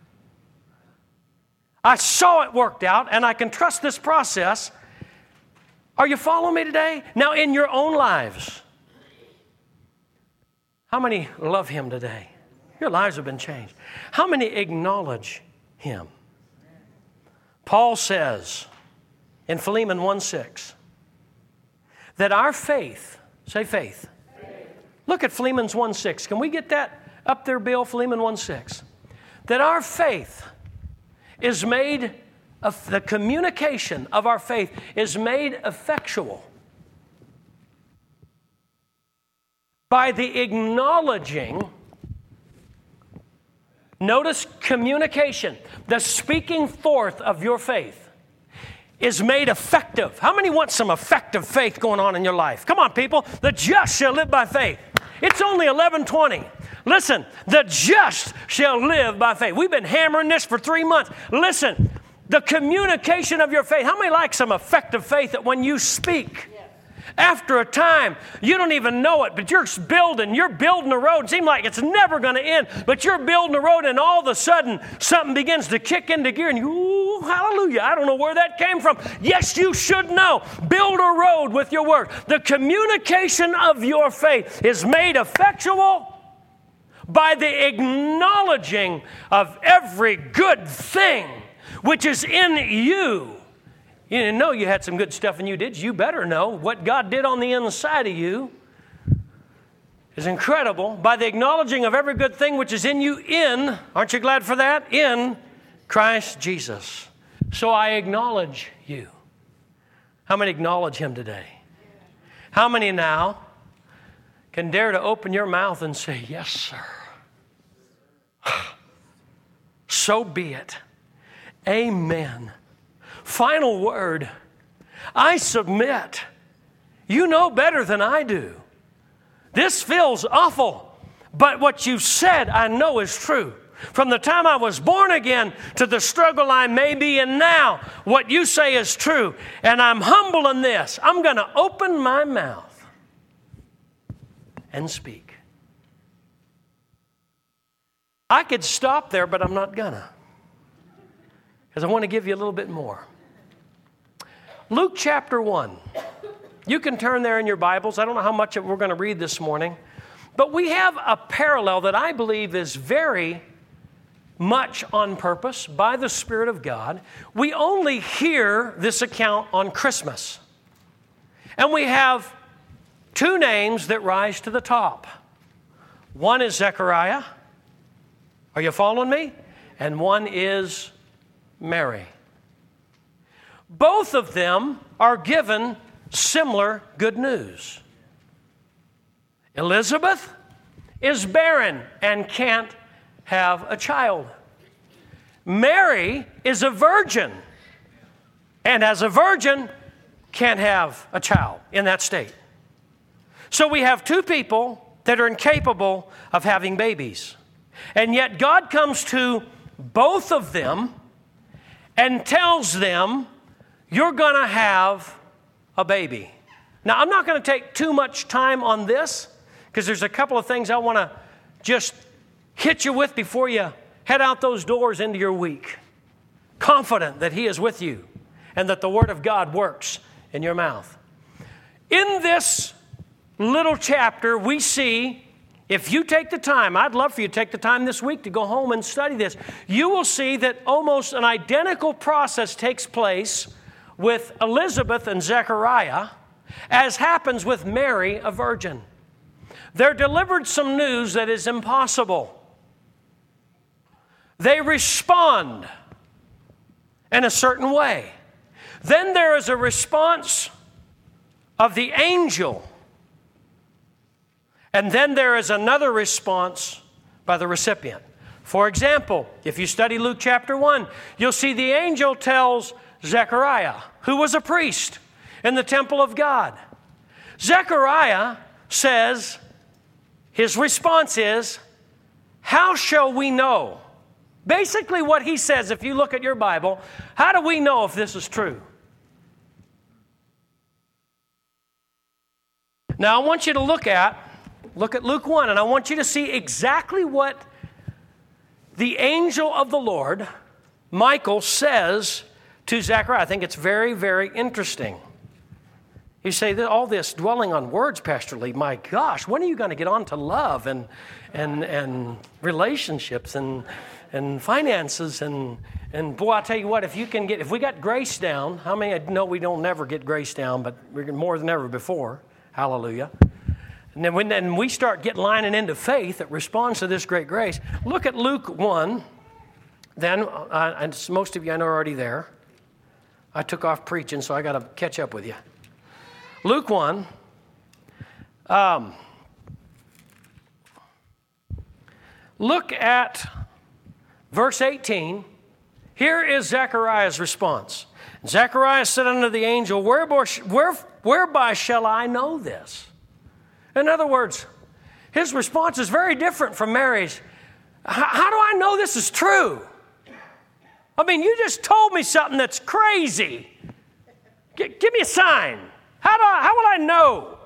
I saw it worked out, and I can trust this process. Are you following me today? Now, in your own lives, how many love Him today? Your lives have been changed. How many acknowledge Him? Paul says in Philemon one six, that our faith, say faith. faith. Look at Philemon one six. Can we get that up there, Bill? Philemon one six. That our faith is made, of the communication of our faith is made effectual by the acknowledging, notice communication, the speaking forth of your faith is made effective. How many want some effective faith going on in your life? Come on, people. The just shall live by faith. It's only eleven twenty. Listen, the just shall live by faith. We've been hammering this for three months. Listen, the communication of your faith. How many like some effective faith that when you speak, after a time, you don't even know it, but you're building, you're building a road. It seems like it's never going to end, but you're building a road and all of a sudden something begins to kick into gear and you, ooh, hallelujah, I don't know where that came from. Yes, you should know. Build a road with your word. The communication of your faith is made effectual by the acknowledging of every good thing which is in you. You didn't know you had some good stuff in you, did you? You better know what God did on the inside of you is incredible. By the acknowledging of every good thing which is in you in, aren't you glad for that? In Christ Jesus. So I acknowledge you. How many acknowledge Him today? How many now can dare to open your mouth and say, yes, sir? So be it. Amen. Final word. I submit. You know better than I do. This feels awful, but what you've said I know is true. From the time I was born again to the struggle I may be in now, what you say is true. And I'm humble in this. I'm going to open my mouth and speak. I could stop there, but I'm not gonna. Because I want to give you a little bit more. Luke chapter one. You can turn there in your Bibles. I don't know how much of it we're going to read this morning. But we have a parallel that I believe is very much on purpose by the Spirit of God. We only hear this account on Christmas. And we have two names that rise to the top. One is Zechariah. Are you following me? And one is Mary. Both of them are given similar good news. Elizabeth is barren and can't have a child. Mary is a virgin and as a virgin can't have a child in that state. So we have two people that are incapable of having babies. And yet God comes to both of them and tells them, you're going to have a baby. Now, I'm not going to take too much time on this because there's a couple of things I want to just hit you with before you head out those doors into your week. Confident that He is with you and that the Word of God works in your mouth. In this little chapter, we see, if you take the time, I'd love for you to take the time this week to go home and study this. You will see that almost an identical process takes place with Elizabeth and Zechariah, as happens with Mary, a virgin. They're delivered some news that is impossible. They respond in a certain way. Then there is a response of the angel. And then there is another response by the recipient. For example, if you study Luke chapter one, you'll see the angel tells Zechariah, who was a priest in the temple of God. Zechariah says, his response is, how shall we know? Basically what he says, if you look at your Bible, how do we know if this is true? Now I want you to look at, look at Luke one, and I want you to see exactly what the angel of the Lord, Michael, says to Zechariah. I think it's very, very interesting. You say, all this dwelling on words, Pastor Lee, my gosh, when are you going to get on to love and and and relationships and and finances and and boy, I tell you what, if you can get, if we got grace down, how many know we don't never get grace down, but we're more than ever before. Hallelujah. And then when then we start getting lining into faith that responds to this great grace, look at Luke one. Then, uh, and most of you I know are already there. I took off preaching, so I got to catch up with you. Luke one. Um, look at verse eighteen. Here is Zechariah's response. Zechariah said unto the angel, whereby, where, whereby shall I know this? In other words, his response is very different from Mary's. How do I know this is true? I mean, you just told me something that's crazy. G- give me a sign. How do I, how will I know?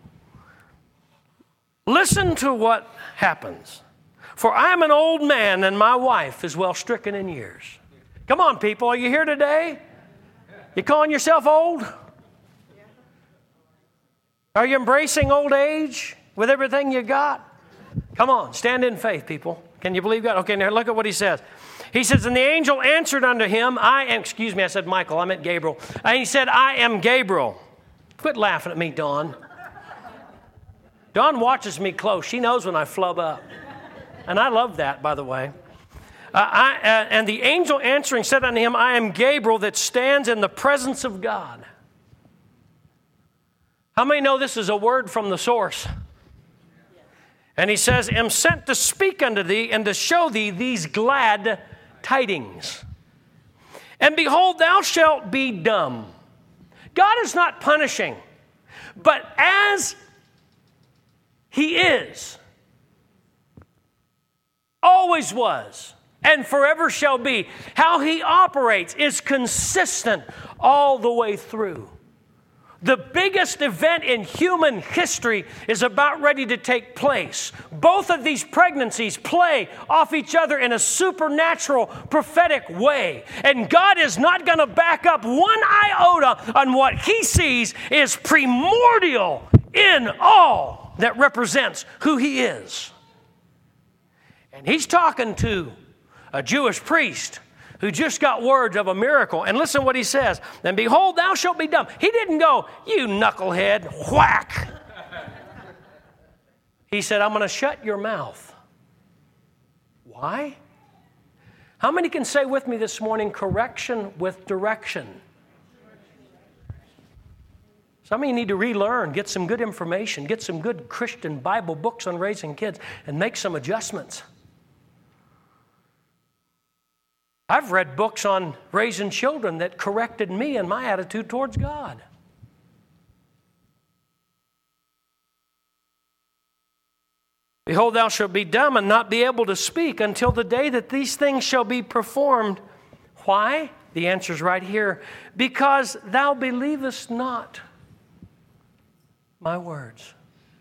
Listen to what happens. For I am an old man and my wife is well stricken in years. Come on, people. Are you here today? You calling yourself old? Are you embracing old age with everything you got? Come on, stand in faith, people. Can you believe God? Okay, now look at what he says. He says, and the angel answered unto him, I am, excuse me, I said Michael, I meant Gabriel. And he said, I am Gabriel. Quit laughing at me, Dawn. Dawn watches me close. She knows when I flub up. And I love that, by the way. Uh, I, uh, and the angel answering said unto him, I am Gabriel that stands in the presence of God. How many know this is a word from the source? And he says, am sent to speak unto thee and to show thee these glad tidings. And behold, thou shalt be dumb. God is not punishing, but as he is, always was, and forever shall be, how he operates is consistent all the way through. The biggest event in human history is about ready to take place. Both of these pregnancies play off each other in a supernatural, prophetic way. And God is not going to back up one iota on what he sees is primordial in all that represents who he is. And he's talking to a Jewish priest who just got words of a miracle. And listen what he says. And behold, thou shalt be dumb. He didn't go, you knucklehead, whack. He said, I'm going to shut your mouth. Why? How many can say with me this morning, correction with direction? Some of you need to relearn, get some good information, get some good Christian Bible books on raising kids, and make some adjustments. I've read books on raising children that corrected me and my attitude towards God. Behold, thou shalt be dumb and not be able to speak until the day that these things shall be performed. Why? The answer's right here. Because thou believest not my words.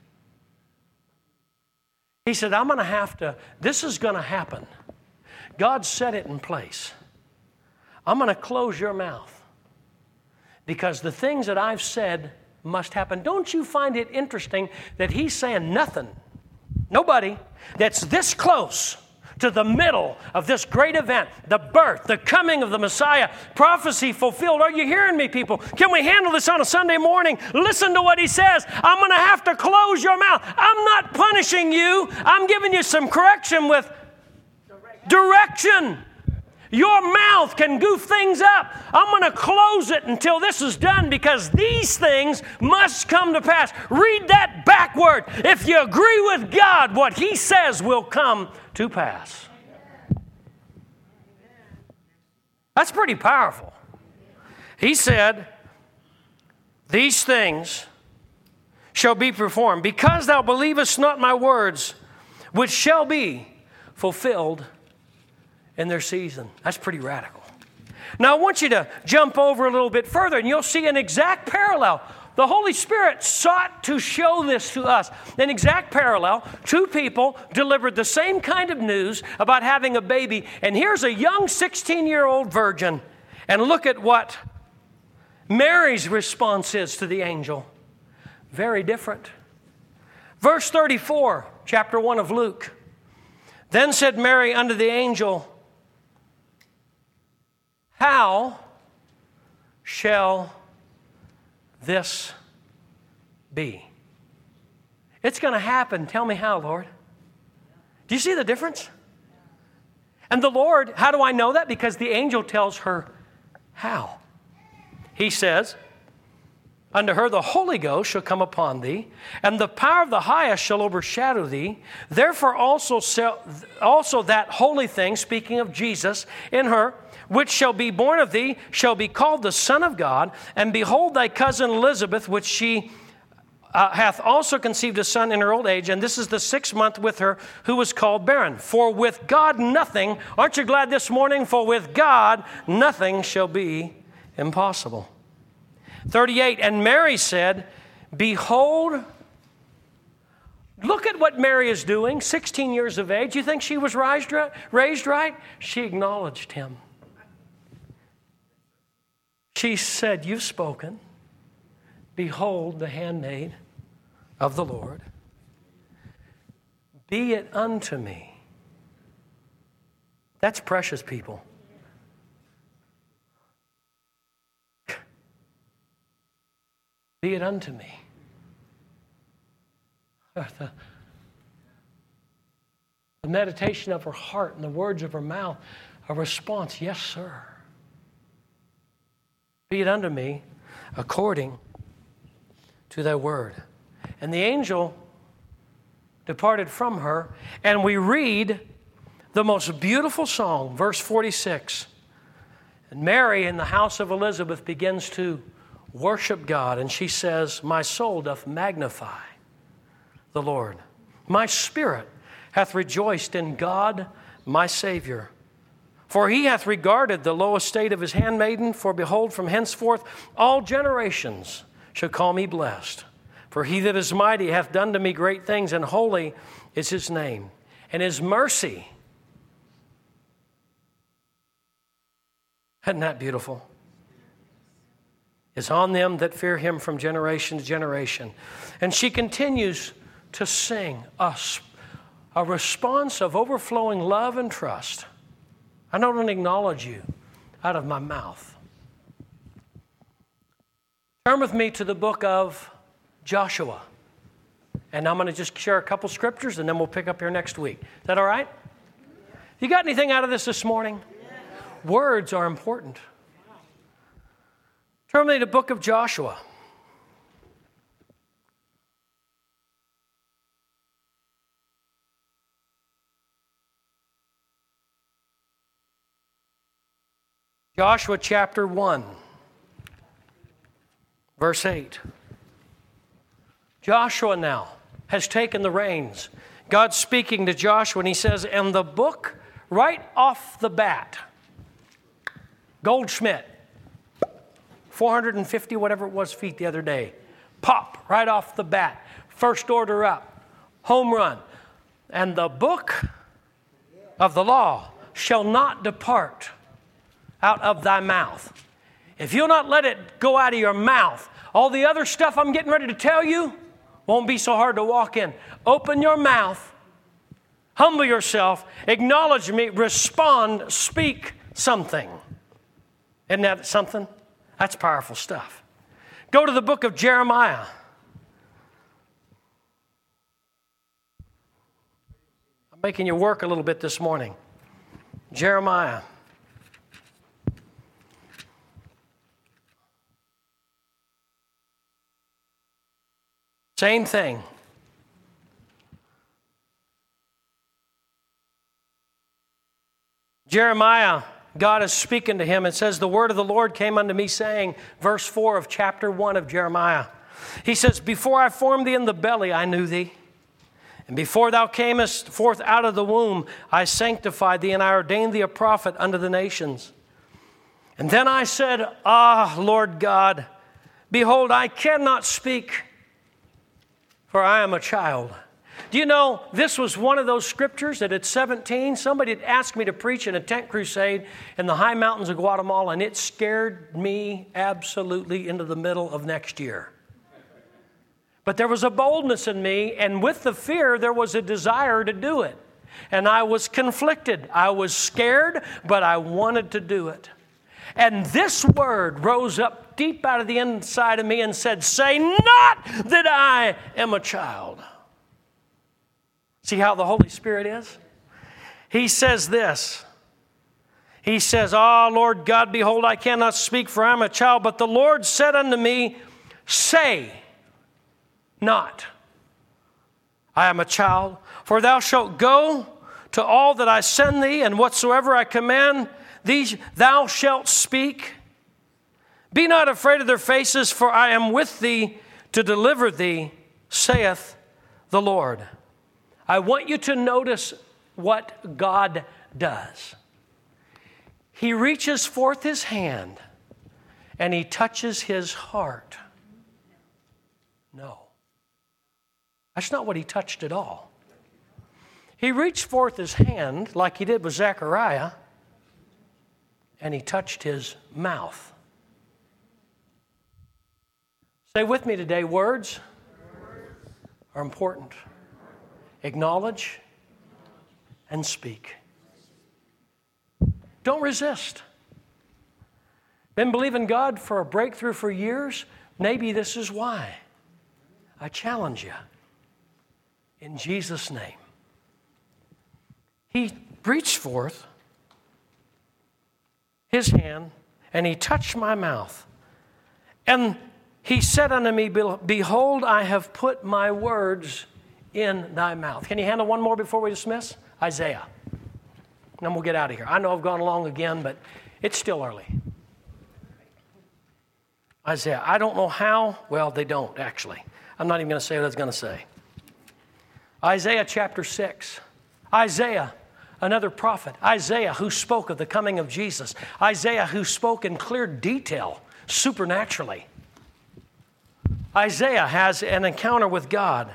He said, I'm going to have to, this is going to happen. God set it in place. I'm going to close your mouth because the things that I've said must happen. Don't you find it interesting that he's saying nothing, nobody that's this close to the middle of this great event, the birth, the coming of the Messiah, prophecy fulfilled. Are you hearing me, people? Can we handle this on a Sunday morning? Listen to what he says. I'm going to have to close your mouth. I'm not punishing you. I'm giving you some correction with direction. Your mouth can goof things up. I'm going to close it until this is done because these things must come to pass. Read that backward. If you agree with God, what he says will come to pass. That's pretty powerful. He said, these things shall be performed because thou believest not my words, which shall be fulfilled in their season. That's pretty radical. Now I want you to jump over a little bit further and you'll see an exact parallel. The Holy Spirit sought to show this to us. An exact parallel. Two people delivered the same kind of news about having a baby. And here's a young sixteen-year-old virgin. And look at what Mary's response is to the angel. Very different. Verse thirty-four, chapter one of Luke. Then said Mary unto the angel, how shall this be? It's going to happen. Tell me how, Lord. Do you see the difference? And the Lord, how do I know that? Because the angel tells her how. He says, unto her the Holy Ghost shall come upon thee, and the power of the highest shall overshadow thee. Therefore also, shall, also that holy thing, speaking of Jesus, in her, which shall be born of thee, shall be called the Son of God. And behold, thy cousin Elizabeth, which she uh, hath also conceived a son in her old age, and this is the sixth month with her, who was called barren. For with God nothing, aren't you glad this morning? For with God nothing shall be impossible. thirty-eight, and Mary said, behold, look at what Mary is doing, sixteen years of age. You think she was raised right? Raised right? She acknowledged him. She said, you've spoken. Behold, the handmaid of the Lord. Be it unto me. That's precious, people. Be it unto me. The, the meditation of her heart and the words of her mouth, a response, yes, sir. Be it unto me according to thy word. And the angel departed from her, and we read the most beautiful song, verse forty-six. And Mary in the house of Elizabeth begins to worship God, and she says, my soul doth magnify the Lord. My spirit hath rejoiced in God my Savior. For he hath regarded the low estate of his handmaiden, for behold, from henceforth all generations shall call me blessed. For he that is mighty hath done to me great things, and holy is his name. And his mercy, isn't that beautiful? Is on them that fear him from generation to generation. And she continues to sing a, a response of overflowing love and trust. I don't acknowledge you out of my mouth. Turn with me to the book of Joshua. And I'm going to just share a couple scriptures and then we'll pick up here next week. Is that all right? You got anything out of this this morning? Words are important. Turn with me to the book of Joshua. Joshua chapter one, verse eight. Joshua now has taken the reins. God's speaking to Joshua, and he says, and the book right off the bat, Goldschmidt, four hundred fifty, whatever it was, feet the other day, pop, right off the bat, first order up, home run. And the book of the law shall not depart out of thy mouth. If you'll not let it go out of your mouth, all the other stuff I'm getting ready to tell you won't be so hard to walk in. Open your mouth, humble yourself, acknowledge me, respond, speak something. Isn't that something? That's powerful stuff. Go to the book of Jeremiah. I'm making you work a little bit this morning. Jeremiah. Same thing. Jeremiah, God is speaking to him. It says, the word of the Lord came unto me saying, verse four of chapter one of Jeremiah. He says, before I formed thee in the belly, I knew thee. And before thou camest forth out of the womb, I sanctified thee, and I ordained thee a prophet unto the nations. And then I said, ah, Lord God, behold, I cannot speak, for I am a child. Do you know, this was one of those scriptures that at seventeen, somebody had asked me to preach in a tent crusade in the high mountains of Guatemala, and it scared me absolutely into the middle of next year. But there was a boldness in me, and with the fear, there was a desire to do it. And I was conflicted. I was scared, but I wanted to do it. And this word rose up deep out of the inside of me and said, say not that I am a child. See how the Holy Spirit is? He says this. He says, ah, Lord God, behold, I cannot speak, for I am a child. But the Lord said unto me, say not, I am a child, for thou shalt go to all that I send thee, and whatsoever I command thee, thou shalt speak. Be not afraid of their faces, for I am with thee to deliver thee, saith the Lord. I want you to notice what God does. He reaches forth his hand and he touches his heart. No. That's not what he touched at all. He reached forth his hand like he did with Zechariah, and he touched his mouth. Say with me today, words are important. Acknowledge and speak. Don't resist. Been believing God for a breakthrough for years? Maybe this is why. I challenge you in Jesus' name. He reached forth his hand and he touched my mouth. And He said unto me, behold, I have put my words in thy mouth. Can you handle one more before we dismiss? Isaiah. And then we'll get out of here. I know I've gone along again, but it's still early. Isaiah. I don't know how. Well, they don't, actually. I'm not even going to say what I was going to say. Isaiah chapter six. Isaiah, another prophet. Isaiah who spoke of the coming of Jesus. Isaiah who spoke in clear detail, supernaturally. Isaiah has an encounter with God.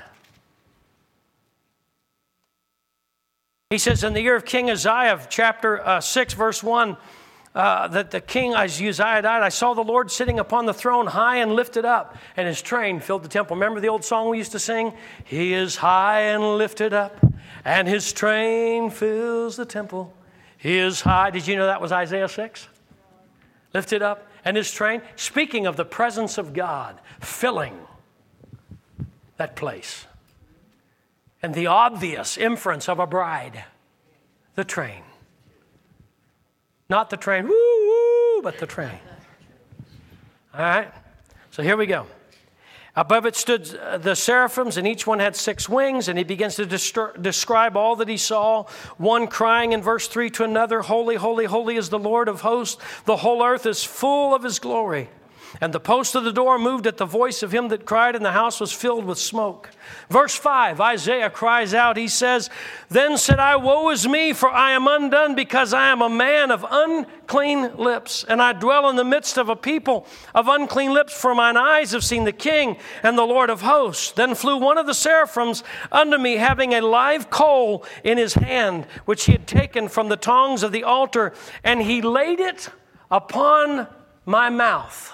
He says in the year of King Uzziah, chapter uh, six, verse one, uh, that the king Uzziah died, I saw the Lord sitting upon the throne high and lifted up, and his train filled the temple. Remember the old song we used to sing? He is high and lifted up, and his train fills the temple. He is high. Did you know that was Isaiah six? Lifted up. And his train, speaking of the presence of God, filling that place. And the obvious inference of a bride, the train. Not the train, woo, woo, but the train. All right? So here we go. Above it stood the seraphims, and each one had six wings, and he begins to destru- describe all that he saw, one crying in verse three to another, holy, holy, holy is the Lord of hosts. The whole earth is full of his glory. And the post of the door moved at the voice of him that cried, and the house was filled with smoke. Verse five, Isaiah cries out, he says, then said I, woe is me, for I am undone, because I am a man of unclean lips, and I dwell in the midst of a people of unclean lips, for mine eyes have seen the King and the Lord of hosts. Then flew one of the seraphims unto me, having a live coal in his hand, which he had taken from the tongs of the altar, and he laid it upon my mouth.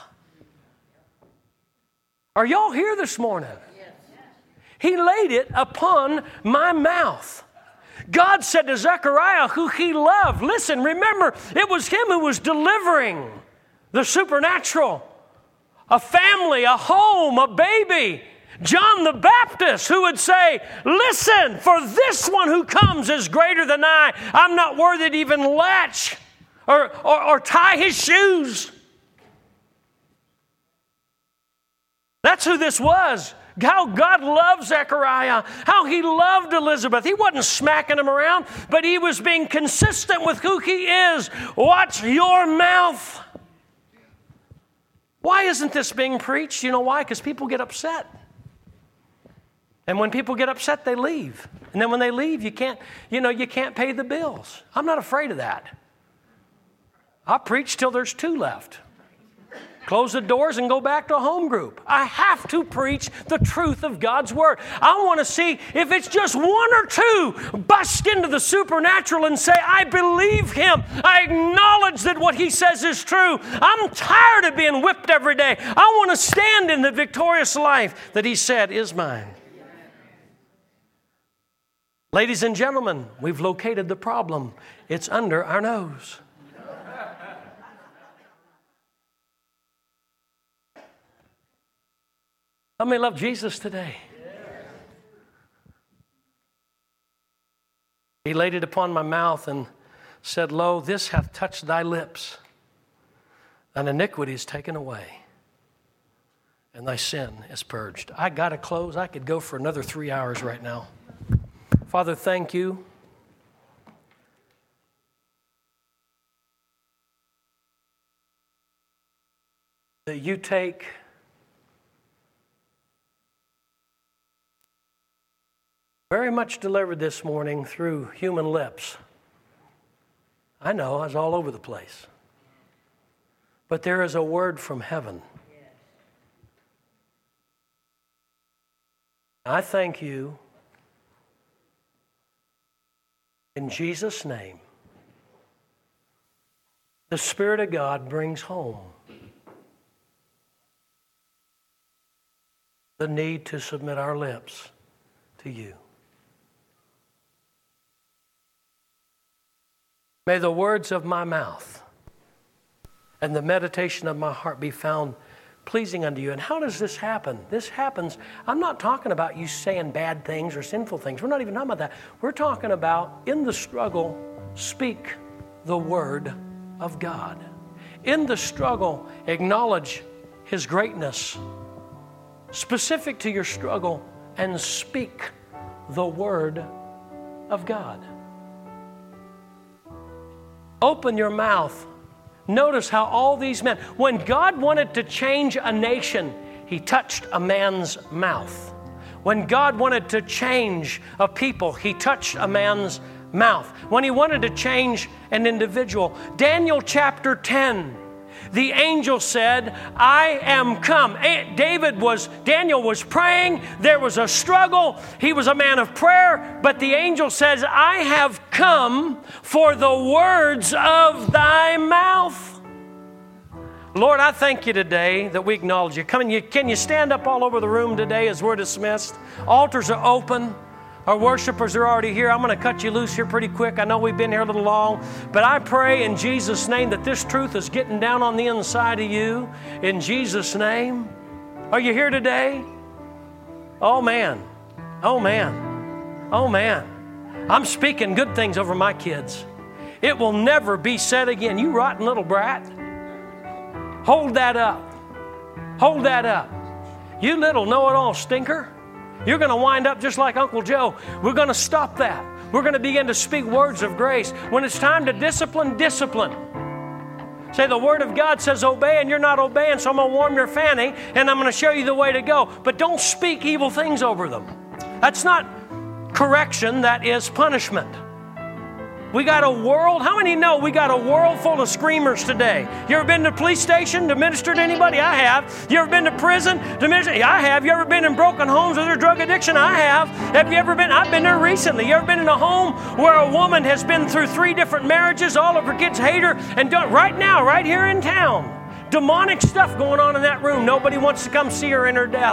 Are y'all here this morning? Yes. He laid it upon my mouth. God said to Zechariah, who he loved, listen, remember, it was him who was delivering the supernatural, a family, a home, a baby. John the Baptist, who would say, listen, for this one who comes is greater than I. I'm not worthy to even latch or, or, or tie his shoes. That's who this was. How God loved Zechariah. How he loved Elizabeth. He wasn't smacking him around, but he was being consistent with who he is. Watch your mouth. Why isn't this being preached? You know why? Because people get upset. And when people get upset, they leave. And then when they leave, you can't, you know, you can't pay the bills. I'm not afraid of that. I'll preach till there's two left. Close the doors and go back to a home group. I have to preach the truth of God's Word. I want to see if it's just one or two bust into the supernatural and say, I believe Him. I acknowledge that what He says is true. I'm tired of being whipped every day. I want to stand in the victorious life that He said is mine. Ladies and gentlemen, we've located the problem. It's under our nose. How many love Jesus today? He laid it upon my mouth and said, lo, this hath touched thy lips, and iniquity is taken away, and thy sin is purged. I got to close. I could go for another three hours right now. Father, thank you. That you take very much delivered this morning through human lips. I know, I was all over the place. But there is a word from heaven. I thank you in Jesus' name. The Spirit of God brings home the need to submit our lips to you. May the words of my mouth and the meditation of my heart be found pleasing unto you. And how does this happen? This happens, I'm not talking about you saying bad things or sinful things. We're not even talking about that. We're talking about, in the struggle, speak the word of God. In the struggle, acknowledge His greatness specific to your struggle, and speak the Word of God. Open your mouth. Notice how all these men, when God wanted to change a nation, He touched a man's mouth. When God wanted to change a people, He touched a man's mouth. When He wanted to change an individual. Daniel chapter ten, the angel said, I am come. David was, Daniel was praying. There was a struggle. He was a man of prayer. But the angel says, I have come for the words of thy mouth. Lord, I thank you today that we acknowledge you. Come on, you, can you stand up all over the room today as we're dismissed? Altars are open. Our worshipers are already here. I'm going to cut you loose here pretty quick. I know we've been here a little long, but I pray in Jesus' name that this truth is getting down on the inside of you. In Jesus' name. Are you here today? Oh, man. Oh, man. Oh, man. I'm speaking good things over my kids. It will never be said again, you rotten little brat. Hold that up. Hold that up. You little know-it-all stinker. You're going to wind up just like Uncle Joe. We're going to stop that. We're going to begin to speak words of grace. When it's time to discipline, discipline. Say, the Word of God says obey, and you're not obeying, so I'm going to warm your fanny, and I'm going to show you the way to go. But don't speak evil things over them. That's not correction, that is punishment. We got a world, how many know we got a world full of screamers today? You ever been to the police station to minister to anybody? I have. You ever been to prison to minister? I have. You ever been in broken homes with their drug addiction? I have. Have you ever been? I've been there recently. You ever been in a home where a woman has been through three different marriages, all of her kids hate her, and don't, right now, right here in town, demonic stuff going on in that room. Nobody wants to come see her in her death.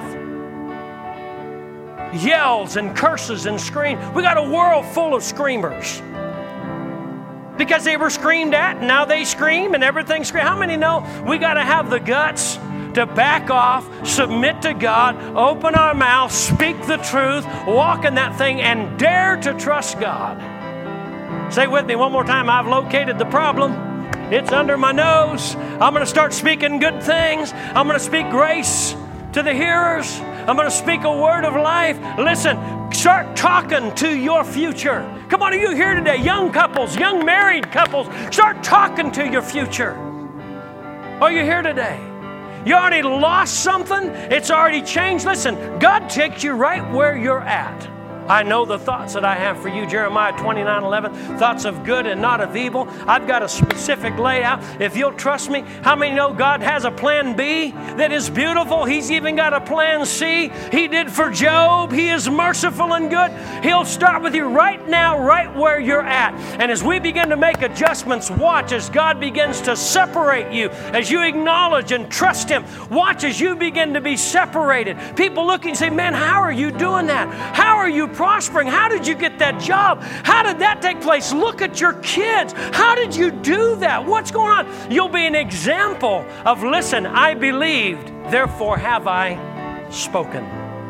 Yells and curses and screams. We got a world full of screamers. Because they were screamed at, and now they scream, and everything screams. How many know we got to have the guts to back off, submit to God, open our mouth, speak the truth, walk in that thing, and dare to trust God? Say with me one more time, I've located the problem. It's under my nose. I'm going to start speaking good things. I'm going to speak grace to the hearers. I'm going to speak a word of life. Listen, start talking to your future. Come on, are you here today? Young couples, young married couples, start talking to your future. Are you here today? You already lost something. It's already changed. Listen, God takes you right where you're at. I know the thoughts that I have for you, Jeremiah twenty-nine eleven, thoughts of good and not of evil. I've got a specific layout. If you'll trust me, how many know God has a plan B that is beautiful? He's even got a plan C. He did for Job. He is merciful and good. He'll start with you right now, right where you're at. And as we begin to make adjustments, watch as God begins to separate you, as you acknowledge and trust Him. Watch as you begin to be separated. People look and say, man, how are you doing that? How are you prospering? How did you get that job? How did that take place? Look at your kids. How did you do that? What's going on? You'll be an example of, listen, I believed, therefore have I spoken.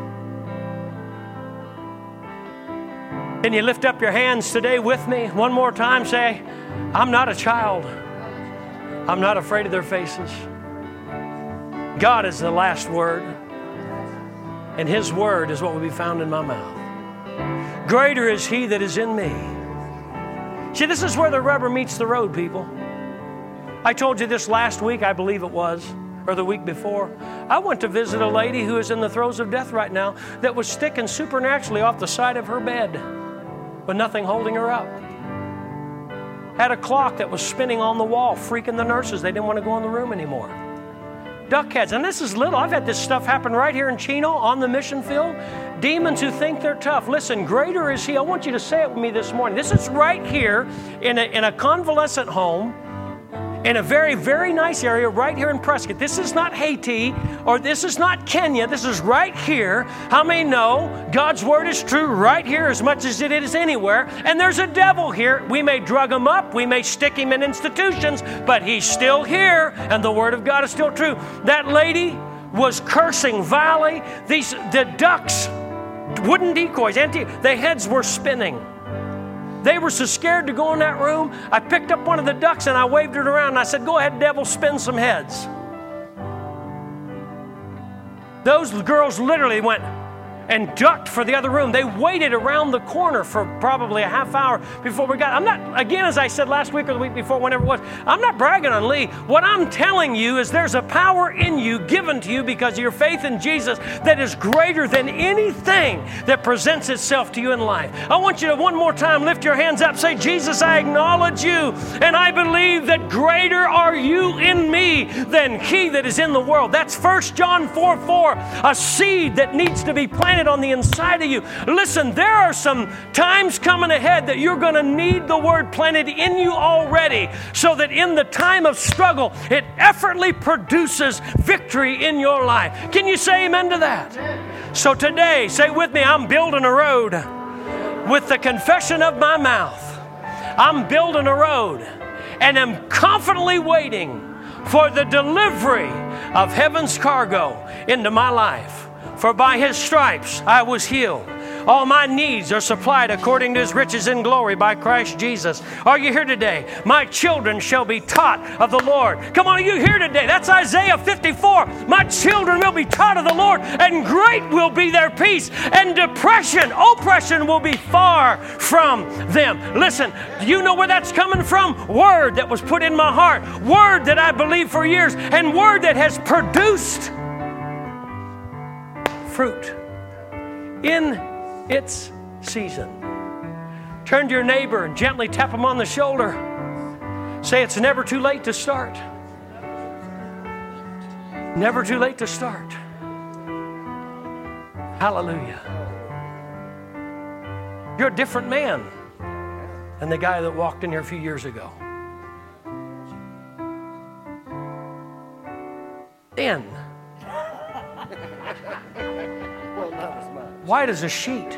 Can you lift up your hands today with me? One more time, say, I'm not a child. I'm not afraid of their faces. God is the last word, and His word is what will be found in my mouth. Greater is He that is in me. See, this is where the rubber meets the road, people. I told you this last week, I believe it was, or the week before. I went to visit a lady who is in the throes of death right now that was sticking supernaturally off the side of her bed with nothing holding her up. Had a clock that was spinning on the wall, freaking the nurses. They didn't want to go in the room anymore. Duck heads, and this is little. I've had this stuff happen right here in Chino on the mission field. Demons who think they're tough. Listen, greater is He. I want you to say it with me this morning. This is right here in a, in a convalescent home in a very, very nice area right here in Prescott. This is not Haiti or this is not Kenya. This is right here. How many know God's word is true right here as much as it is anywhere? And there's a devil here. We may drug him up. We may stick him in institutions, but he's still here and the word of God is still true. That lady was cursing vilely. These, the ducks, wooden decoys, empty, their heads were spinning. They were so scared to go in that room. I picked up one of the ducks and I waved it around and I said, go ahead, devil, spin some heads. Those girls literally went and ducked for the other room. They waited around the corner for probably a half hour before we got. I'm not, again, as I said last week or the week before, whenever it was, I'm not bragging on Lee. What I'm telling you is there's a power in you given to you because of your faith in Jesus that is greater than anything that presents itself to you in life. I want you to one more time lift your hands up, say, Jesus, I acknowledge you, and I believe that greater are you in me than he that is in the world. That's First John four four, a seed that needs to be planted on the inside of you. Listen, there are some times coming ahead that you're going to need the word planted in you already, so that in the time of struggle, it effortlessly produces victory in your life. Can you say amen to that? So today, say with me, I'm building a road with the confession of my mouth. I'm building a road and am confidently waiting for the delivery of heaven's cargo into my life. For by his stripes I was healed. All my needs are supplied according to his riches in glory by Christ Jesus. Are you here today? My children shall be taught of the Lord. Come on, are you here today? That's Isaiah fifty-four. My children will be taught of the Lord, and great will be their peace, and depression, oppression will be far from them. Listen, do you know where that's coming from? Word that was put in my heart. Word that I believed for years, and word that has produced fruit in its season. Turn to your neighbor and gently tap him on the shoulder. Say, it's never too late to start. Never too late to start. Hallelujah. You're a different man than the guy that walked in here a few years ago. Then, white as a sheet.